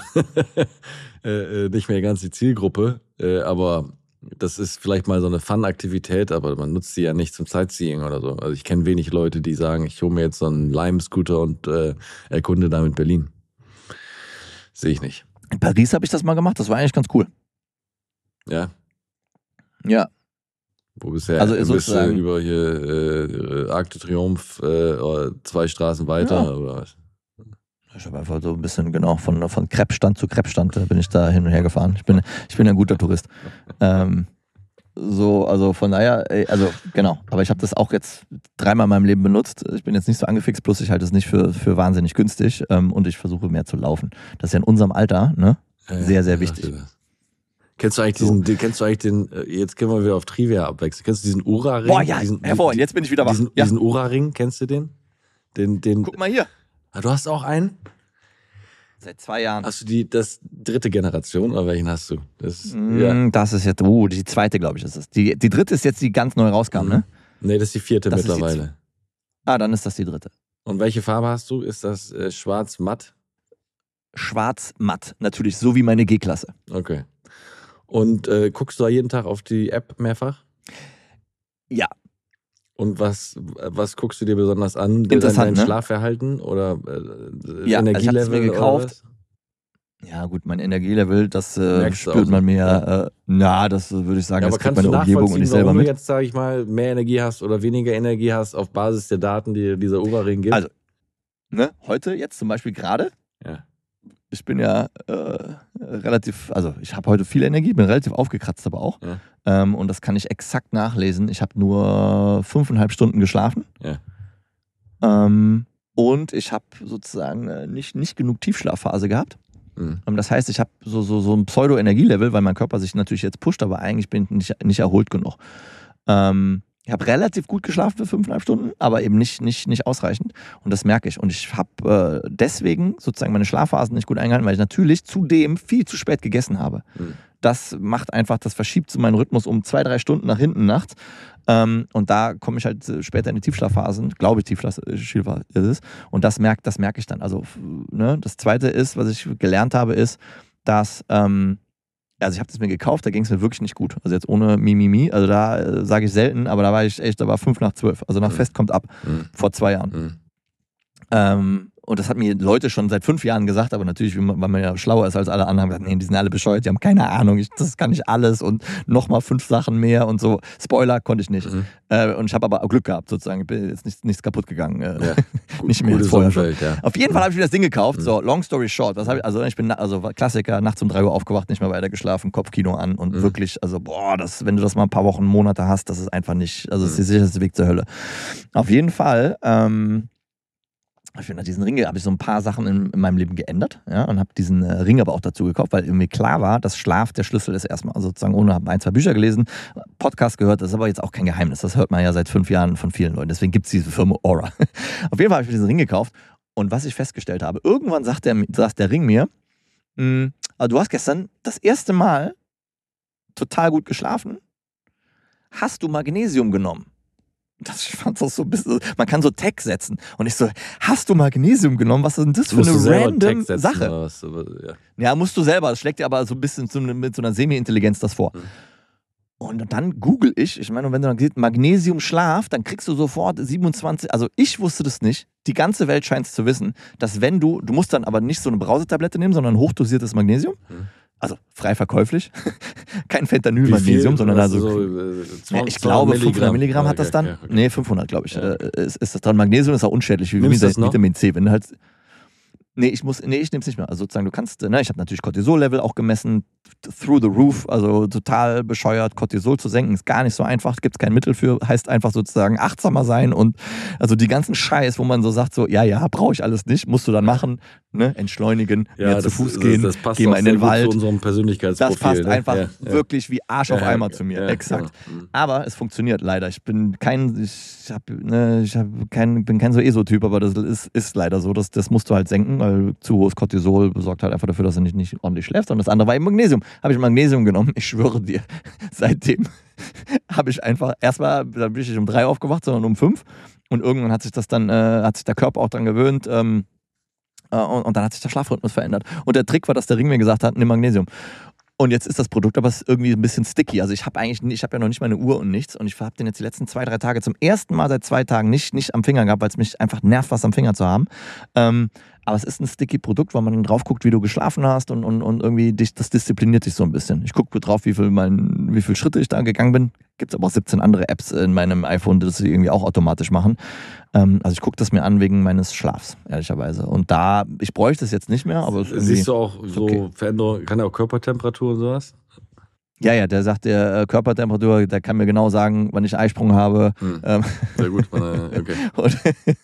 äh, nicht mehr ganz die Zielgruppe, äh, aber das ist vielleicht mal so eine Fun-Aktivität, aber man nutzt sie ja nicht zum Sightseeing oder so. Also ich kenne wenig Leute, die sagen, ich hole mir jetzt so einen Lime-Scooter und äh, erkunde damit Berlin. Sehe ich nicht. In Paris habe ich das mal gemacht, das war eigentlich ganz cool. Ja? Ja. Wo bisher also bist du über hier äh, Arc de Triomphe äh, zwei Straßen weiter, ja. Oder was? Ich habe einfach so ein bisschen, genau, von, von Kreppstand zu Kreppstand bin ich da hin und her gefahren. Ich bin, ich bin ein guter Tourist. Ähm, so, also von daher, also genau, aber ich habe das auch jetzt dreimal in meinem Leben benutzt. Ich bin jetzt nicht so angefixt, plus ich halte es nicht für, für wahnsinnig günstig ähm, und ich versuche mehr zu laufen. Das ist ja in unserem Alter, ne, sehr, sehr wichtig. Kennst du eigentlich diesen, so. kennst du eigentlich den, jetzt können wir wieder auf Trivia abwechseln. Kennst du diesen Ura-Ring? Boah, ja, diesen, hervorragend, jetzt bin ich wieder wach. Diesen, ja. diesen Ura-Ring, kennst du den? den, den Guck mal hier. Ah, du hast auch einen? Seit zwei Jahren. Hast du die das dritte Generation oder welchen hast du? Das, mm, ja. das ist jetzt, oh, die zweite, glaube ich, ist es. Die, die dritte ist jetzt, die ganz neu rauskam, mhm. ne? Nee, das ist die vierte das mittlerweile. Die ah, dann ist das die dritte. Und welche Farbe hast du? Ist das äh, schwarz-matt? Schwarz-matt, natürlich, so wie meine G-Klasse. Okay. Und äh, guckst du da jeden Tag auf die App mehrfach? Ja. Und was, was guckst du dir besonders an? Interessant, dein ne? Schlafverhalten oder äh, ja, Energielevel? Also ich mir gekauft. Ja gut, mein Energielevel, das äh, spürt man mir, ja. äh, na, das würde ich sagen, ja, das kriegt meine Umgebung und ich selber warum mit. Du jetzt, sage ich mal, mehr Energie hast oder weniger Energie hast auf Basis der Daten, die dieser Ura-Ring gibt? Also, ne, heute jetzt zum Beispiel gerade, ja. ich bin ja äh, relativ, also ich habe heute viel Energie, bin relativ aufgekratzt aber auch. Ja. Ähm, und das kann ich exakt nachlesen. Ich habe nur fünfeinhalb Stunden geschlafen. Ja. Ähm, und ich habe sozusagen nicht, nicht genug Tiefschlafphase gehabt. Mhm. Das heißt, ich habe so, so, so ein Pseudo-Energielevel, weil mein Körper sich natürlich jetzt pusht, aber eigentlich bin ich nicht, nicht erholt genug. Ähm, ich habe relativ gut geschlafen für fünfeinhalb Stunden, aber eben nicht, nicht, nicht ausreichend. Und das merke ich. Und ich habe äh, deswegen sozusagen meine Schlafphasen nicht gut eingehalten, weil ich natürlich zudem viel zu spät gegessen habe. Mhm. Das macht einfach, das verschiebt so meinen Rhythmus um zwei, drei Stunden nach hinten nachts. Ähm, und da komme ich halt später in die Tiefschlafphasen, glaube ich, Tiefschlafphase ist es. Und das merke das merk ich dann. Also, ne, das Zweite ist, was ich gelernt habe, ist, dass, ähm, also ich habe das mir gekauft, da ging es mir wirklich nicht gut. Also jetzt ohne Mimimi, also da äh, sage ich selten, aber da war ich echt, da war fünf nach zwölf. Also nach mhm. Fest kommt ab, mhm. vor zwei Jahren. Mhm. Ähm, und das hat mir Leute schon seit fünf Jahren gesagt, aber natürlich, weil man ja schlauer ist als alle anderen, haben gesagt, nee, die sind alle bescheuert, die haben keine Ahnung, ich, das kann ich alles und nochmal fünf Sachen mehr und so. Spoiler konnte ich nicht. Mhm. Äh, und ich habe aber auch Glück gehabt, sozusagen. Ich bin jetzt nichts, nichts kaputt gegangen. Äh, ja. nicht mehr vorher Umfeld, ja. Auf jeden Fall habe ich mir das Ding gekauft. Mhm. So, long story short. Was hab ich, also ich bin also Klassiker, nachts um drei Uhr aufgewacht, nicht mehr weiter geschlafen, Kopfkino an und mhm. wirklich, also boah, das, wenn du das mal ein paar Wochen, Monate hast, das ist einfach nicht, also das ist der sicherste Weg zur Hölle. Auf jeden Fall, ähm, ich finde, nach diesen Ring habe ich so ein paar Sachen in, in meinem Leben geändert, ja, und habe diesen äh, Ring aber auch dazu gekauft, weil irgendwie klar war, dass Schlaf der Schlüssel ist erstmal. Also sozusagen, ohne habe ein, zwei Bücher gelesen, Podcast gehört, das ist aber jetzt auch kein Geheimnis. Das hört man ja seit fünf Jahren von vielen Leuten. Deswegen gibt es diese Firma Oura. Auf jeden Fall habe ich mir diesen Ring gekauft und was ich festgestellt habe, irgendwann sagt der, sagt der Ring mir, also du hast gestern das erste Mal total gut geschlafen, hast du Magnesium genommen? Das, ich fand das so ein bisschen, man kann so Tag setzen. Und ich so, hast du Magnesium genommen? Was ist denn das für eine random Sache? Was, aber, ja. ja, musst du selber. Das schlägt dir aber so ein bisschen zu, mit so einer Semi-Intelligenz das vor. Mhm. Und dann google ich, ich meine, wenn du dann siehst, Magnesium Schlaf, dann kriegst du sofort siebenundzwanzig, also ich wusste das nicht, die ganze Welt scheint es zu wissen, dass wenn du, du musst dann aber nicht so eine Brausetablette nehmen, sondern hochdosiertes Magnesium. Mhm. Also frei verkäuflich. Kein Fentanyl-Magnesium, sondern also. So, äh, ja, ich glaube, fünfhundert Milligramm hat das dann. Ja, okay. Nee, fünfhundert, glaube ich. Ja, okay. äh, ist, ist das dran. Magnesium ist auch unschädlich, wie Vitamin C. Wenn du halt. Nee, ich muss, nee, ich nehme es nicht mehr. Also sozusagen, du kannst, ne, ich habe natürlich Cortisol-Level auch gemessen, through the roof, also total bescheuert, Cortisol zu senken, ist gar nicht so einfach, gibt es kein Mittel für, heißt einfach sozusagen achtsamer sein und also die ganzen Scheiß, wo man so sagt, so, ja, ja, brauche ich alles nicht, musst du dann machen, ne, entschleunigen, ja, mehr zu Fuß gehen, das, das passt geh mal in den Wald. Zu unserem Persönlichkeitsprofil, das passt ne? einfach ja, ja. wirklich wie Arsch auf ja, Eimer zu mir, ja, exakt. Ja. Aber es funktioniert leider. Ich bin kein, ich hab, ne, ich hab kein, bin kein so ESO-Typ, aber das ist, ist leider so, das, das musst du halt senken, weil zu hohes Cortisol sorgt halt einfach dafür, dass du nicht, nicht ordentlich schläfst. Und das andere war eben Magnesium. Habe ich Magnesium genommen, ich schwöre dir, seitdem habe ich einfach, erstmal da bin ich nicht um drei aufgewacht, sondern um fünf. Und irgendwann hat sich das dann, äh, hat sich der Körper auch dran gewöhnt, ähm, äh, und, und dann hat sich der Schlafrhythmus verändert. Und der Trick war, dass der Ring mir gesagt hat, nimm Magnesium. Und jetzt ist das Produkt aber irgendwie ein bisschen sticky. Also ich habe eigentlich, ich habe ja noch nicht meine Uhr und nichts. Und ich habe den jetzt die letzten zwei, drei Tage zum ersten Mal seit zwei Tagen nicht, nicht am Finger gehabt, weil es mich einfach nervt, was am Finger zu haben. Ähm, aber es ist ein sticky Produkt, weil man dann drauf guckt, wie du geschlafen hast und, und, und irgendwie dich, das diszipliniert dich so ein bisschen. Ich gucke drauf, wie viel, mein, wie viel Schritte ich da gegangen bin. Gibt es aber auch siebzehn andere Apps in meinem iPhone, die das irgendwie auch automatisch machen. Ähm, also ich gucke das mir an wegen meines Schlafs, ehrlicherweise. Und da, ich bräuchte es jetzt nicht mehr, aber es ist Siehst du auch so okay. Veränderungen, kann ja auch Körpertemperatur und sowas? Ja, ja, der sagt, der äh, Körpertemperatur, der kann mir genau sagen, wann ich Eisprung habe. Hm. Ähm. Sehr gut, okay. Und,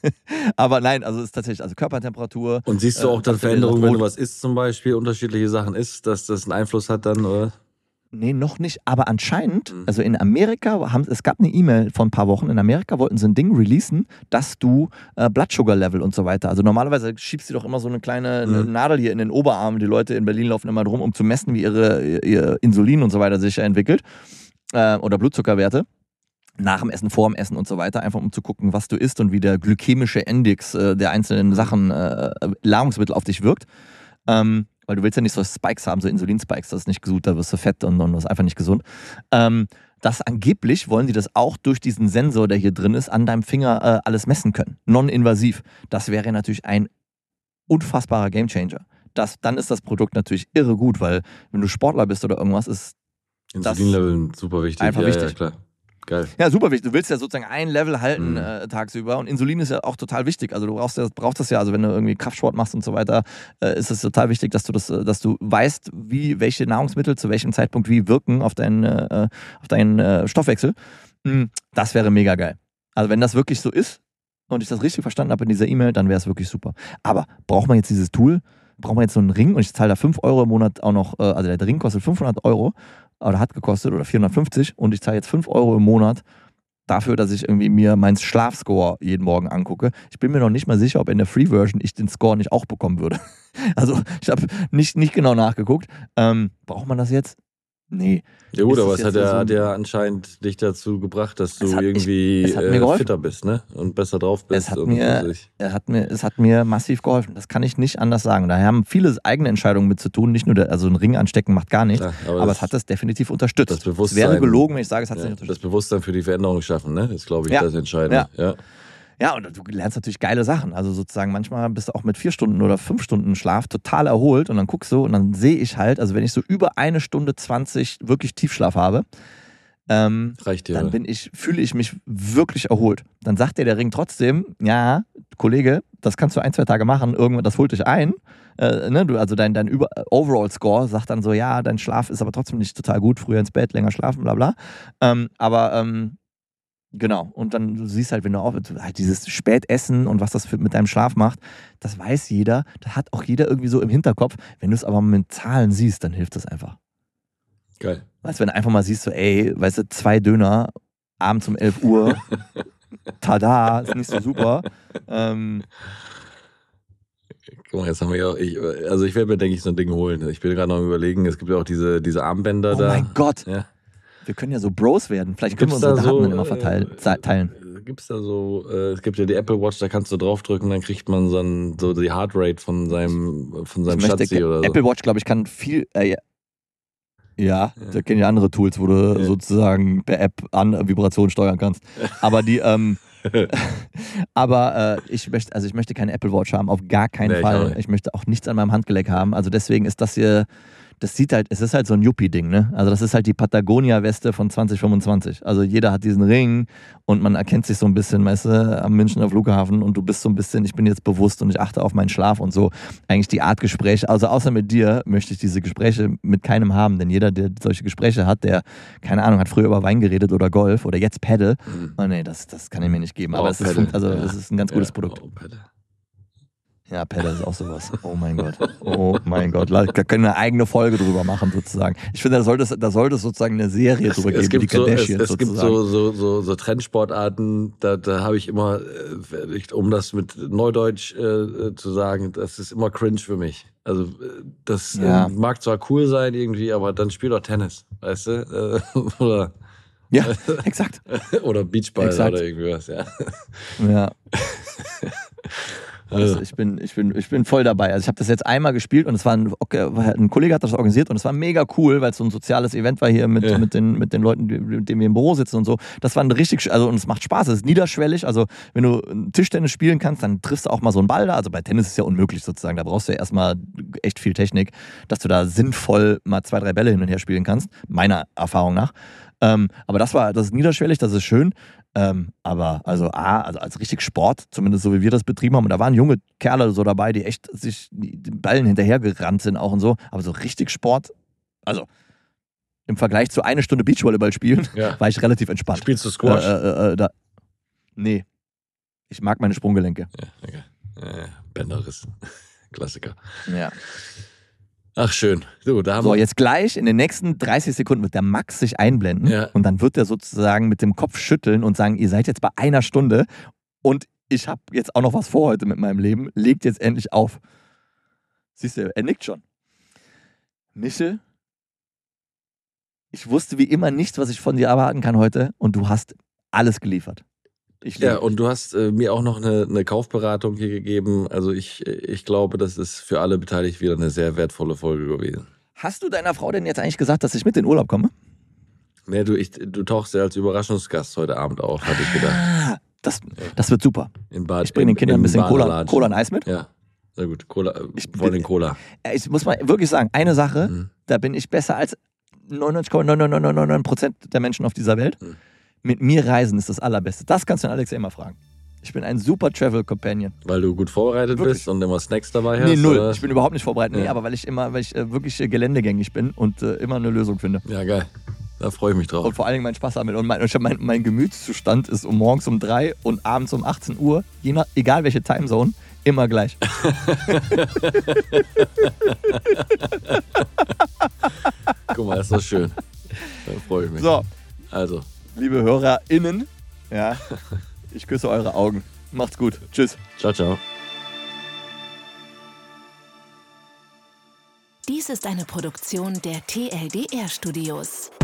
aber nein, also es ist tatsächlich, also Körpertemperatur. Und siehst du auch äh, dann Veränderungen, wenn du was isst zum Beispiel, unterschiedliche Sachen isst, dass das einen Einfluss hat dann, oder? Nee, noch nicht, aber anscheinend, also in Amerika, haben, es gab eine E-Mail vor ein paar Wochen, in Amerika wollten sie ein Ding releasen, dass du äh, Blood Sugar Level und so weiter, also normalerweise schiebst du doch immer so eine kleine mhm. Nadel hier in den Oberarm, die Leute in Berlin laufen immer drum, um zu messen, wie ihre, ihr Insulin und so weiter sich entwickelt äh, oder Blutzuckerwerte. Nach dem Essen, vor dem Essen und so weiter, einfach um zu gucken, was du isst und wie der glykämische Index äh, der einzelnen Sachen, äh, Nahrungsmittel auf dich wirkt. Ähm, weil du willst ja nicht so Spikes haben, so Insulinspikes, das ist nicht gesund, da wirst du fett und, und das ist einfach nicht gesund. Ähm, das angeblich wollen die das auch durch diesen Sensor, der hier drin ist, an deinem Finger äh, alles messen können. Non-invasiv. Das wäre natürlich ein unfassbarer Gamechanger. Das, dann ist das Produkt natürlich irre gut, weil wenn du Sportler bist oder irgendwas, ist Insulinlevel super wichtig. Einfach ja, wichtig. Ja, klar. Geil. Ja, super wichtig. Du willst ja sozusagen ein Level halten Mhm. äh, tagsüber und Insulin ist ja auch total wichtig. Also du brauchst, ja, brauchst das ja, also wenn du irgendwie Kraftsport machst und so weiter, äh, ist es total wichtig, dass du das, äh, dass du weißt, wie welche Nahrungsmittel zu welchem Zeitpunkt wie wirken auf deinen, äh, auf deinen äh, Stoffwechsel. Mhm. Das wäre mega geil. Also wenn das wirklich so ist und ich das richtig verstanden habe in dieser E-Mail, dann wäre es wirklich super. Aber braucht man jetzt dieses Tool? Braucht man jetzt so einen Ring und ich zahle da fünf Euro im Monat auch noch, äh, also der Ring kostet fünfhundert Euro oder hat gekostet oder vierhundertfünfzig und ich zahle jetzt fünf Euro im Monat dafür, dass ich irgendwie mir meinen Schlafscore jeden Morgen angucke. Ich bin mir noch nicht mal sicher, ob in der Free-Version ich den Score nicht auch bekommen würde. Also ich habe nicht, nicht genau nachgeguckt. Ähm, braucht man das jetzt? Nee. Ja gut, aber es hat ja, so hat ja anscheinend dich dazu gebracht, dass du hat, irgendwie ich, äh, fitter bist, ne? Und besser drauf bist. Es hat, und mir, es, hat mir, es hat mir massiv geholfen. Das kann ich nicht anders sagen. Daher haben viele eigene Entscheidungen mit zu tun. Nicht nur, der, also ein Ring anstecken macht gar nichts, ja, aber, aber es hat das definitiv unterstützt. Das Bewusstsein, es wäre gelogen, wenn ich sage, es hat es ja, nicht unterstützt. Das Bewusstsein für die Veränderung schaffen, ne? Ist, glaube ich, ja. das Entscheidende. Ja. Ja. Ja, und du lernst natürlich geile Sachen. Also sozusagen manchmal bist du auch mit vier Stunden oder fünf Stunden Schlaf total erholt und dann guckst du und dann sehe ich halt, also wenn ich so über eine Stunde zwanzig wirklich Tiefschlaf habe, ähm, Reicht dir, dann oder? bin ich, fühle ich mich wirklich erholt. Dann sagt dir der Ring trotzdem, ja, Kollege, das kannst du ein, zwei Tage machen, irgendwann, das holt dich ein. Äh, ne, du, also dein, dein Über Overall-Score sagt dann so, ja, dein Schlaf ist aber trotzdem nicht total gut, früher ins Bett, länger schlafen, bla bla. Ähm, aber ähm, genau, und dann du siehst halt, wenn du auch halt dieses Spätessen und was das für, mit deinem Schlaf macht, das weiß jeder, das hat auch jeder irgendwie so im Hinterkopf. Wenn du es aber mit Zahlen siehst, dann hilft das einfach. Geil. Weißt du, wenn du einfach mal siehst, so, ey, weißt du, zwei Döner abends um elf Uhr, tada, ist nicht so super. Ähm, Guck mal, jetzt haben wir ja, ich, also ich werde mir, denke ich, so ein Ding holen. Ich bin gerade noch am Überlegen, es gibt ja auch diese, diese Armbänder oh da. Oh mein Gott. Ja. Wir können ja so Bros werden. Vielleicht können Gibt's wir unsere da Daten so, dann immer verteilen, äh, teilen. Gibt es da so, äh, es gibt ja die Apple Watch, da kannst du draufdrücken, dann kriegt man so, ein, so die Heartrate von seinem, von seinem Ich möchte, Schatzi oder so. Apple Watch, glaube ich, kann viel, äh, ja, ja, da kennen ja andere Tools, wo du Ja. sozusagen per App an Vibration steuern kannst. Aber die, ähm, aber äh, ich möchte, also ich möchte keine Apple Watch haben, auf gar keinen Nee, ich auch Fall. nicht. Ich möchte auch nichts an meinem Handgelenk haben. Also deswegen ist das hier, das sieht halt, es ist halt so ein Yuppie-Ding, ne? Also das ist halt die Patagonia-Weste von zwanzig fünfundzwanzig. Also jeder hat diesen Ring und man erkennt sich so ein bisschen, weißt du, am Münchner Flughafen und du bist so ein bisschen, ich bin jetzt bewusst und ich achte auf meinen Schlaf und so. Eigentlich die Art Gespräche, also außer mit dir möchte ich diese Gespräche mit keinem haben, denn jeder, der solche Gespräche hat, der, keine Ahnung, hat früher über Wein geredet oder Golf oder jetzt Paddle, Mhm. oh nee, das, das kann ich mir nicht geben. Oh, Aber es ist, Paddle, also, ja. es ist ein ganz gutes Ja, Produkt. oh, Paddle. Ja, Paddle ist auch sowas. Oh mein Gott. Oh mein Gott. Da können wir eine eigene Folge drüber machen, sozusagen. Ich finde, da sollte es, da sollte es sozusagen eine Serie drüber geben, Es gibt, die so, es, Kardashians es gibt sozusagen. so, so, so, so Trendsportarten, da, da habe ich immer, äh, ich- um das mit Neudeutsch äh, zu sagen, das ist immer cringe für mich. Also äh, das Ja. äh, mag zwar cool sein irgendwie, aber dann spiel doch Tennis, weißt du? Äh, oder, Ja, exakt. oder Beachball Exakt. oder irgendwie was, ja. Ja. Also, Also ich bin, ich bin, ich bin voll dabei. Also ich habe das jetzt einmal gespielt und es war ein, okay, ein Kollege hat das organisiert und es war mega cool, weil es so ein soziales Event war hier mit, Ja. mit, den, mit den Leuten, die- mit denen wir im Büro sitzen und so. Das war ein richtig, also und es macht Spaß, es ist niederschwellig. Also wenn du Tischtennis spielen kannst, dann triffst du auch mal so einen Ball da. Also bei Tennis ist es ja unmöglich sozusagen. Da brauchst du ja erstmal echt viel Technik, dass du da sinnvoll mal zwei, drei Bälle hin und her spielen kannst, meiner Erfahrung nach. Ähm, aber das war, das ist niederschwellig, das ist schön. Ähm, aber also A, also als richtig Sport, zumindest so wie wir das betrieben haben, und da waren junge Kerle so dabei, die echt sich den Ballen hinterhergerannt sind auch und so, aber so richtig Sport, also im Vergleich zu eine Stunde Beachvolleyball spielen, ja. war ich relativ entspannt. Spielst du Squash? Äh, äh, äh, da, nee, ich mag meine Sprunggelenke. Ja, okay. Äh, Bänderriss. Klassiker. Ja. Ach, schön. So, da haben So, wir. jetzt gleich in den nächsten dreißig Sekunden wird der Max sich einblenden Ja. und dann wird er sozusagen mit dem Kopf schütteln und sagen, ihr seid jetzt bei einer Stunde und ich habe jetzt auch noch was vor heute mit meinem Leben. Legt jetzt endlich auf. Siehst du, er nickt schon. Michel, ich wusste wie immer nichts, was ich von dir erwarten kann heute und du hast alles geliefert. Ich liebe Ja, dich. und du hast äh, mir auch noch eine, eine Kaufberatung hier gegeben. Also ich, ich glaube, das ist für alle beteiligt wieder eine sehr wertvolle Folge gewesen. Hast du deiner Frau denn jetzt eigentlich gesagt, dass ich mit in den Urlaub komme? Nee, du, ich, du tauchst ja als Überraschungsgast heute Abend auf, hatte ich gedacht. Ah, das, das wird super. In Bad, Ich bringe den Kindern ein bisschen Cola, Cola und Eis mit. Ja, sehr gut. Cola, äh, Ich vor allem bin- Cola. Äh, Ich muss mal wirklich sagen, eine Sache, Mhm. da bin ich besser als neunundneunzig Komma neun neun neun neun neun Prozent der Menschen auf dieser Welt. Mhm. Mit mir reisen ist das Allerbeste. Das kannst du den Alex ja immer fragen. Ich bin ein super Travel Companion. Weil du gut vorbereitet Wirklich? bist und immer Snacks dabei hast? Nee, null. Oder? Ich bin überhaupt nicht vorbereitet. Nee, Ja. aber weil ich immer, weil ich äh, wirklich äh, geländegängig bin und äh, immer eine Lösung finde. Ja, geil. Da freue ich mich drauf. Und vor allen Dingen meinen Spaß damit. Und mein, mein, mein Gemütszustand ist um morgens um drei und abends um achtzehn Uhr, je nach, egal welche Timezone, immer gleich. Guck mal, ist das schön. Da freue ich mich. So, Also, liebe HörerInnen, ja, ich küsse eure Augen. Macht's gut. Tschüss. ciao, ciao. Dies ist eine Produktion der T L D R Studios.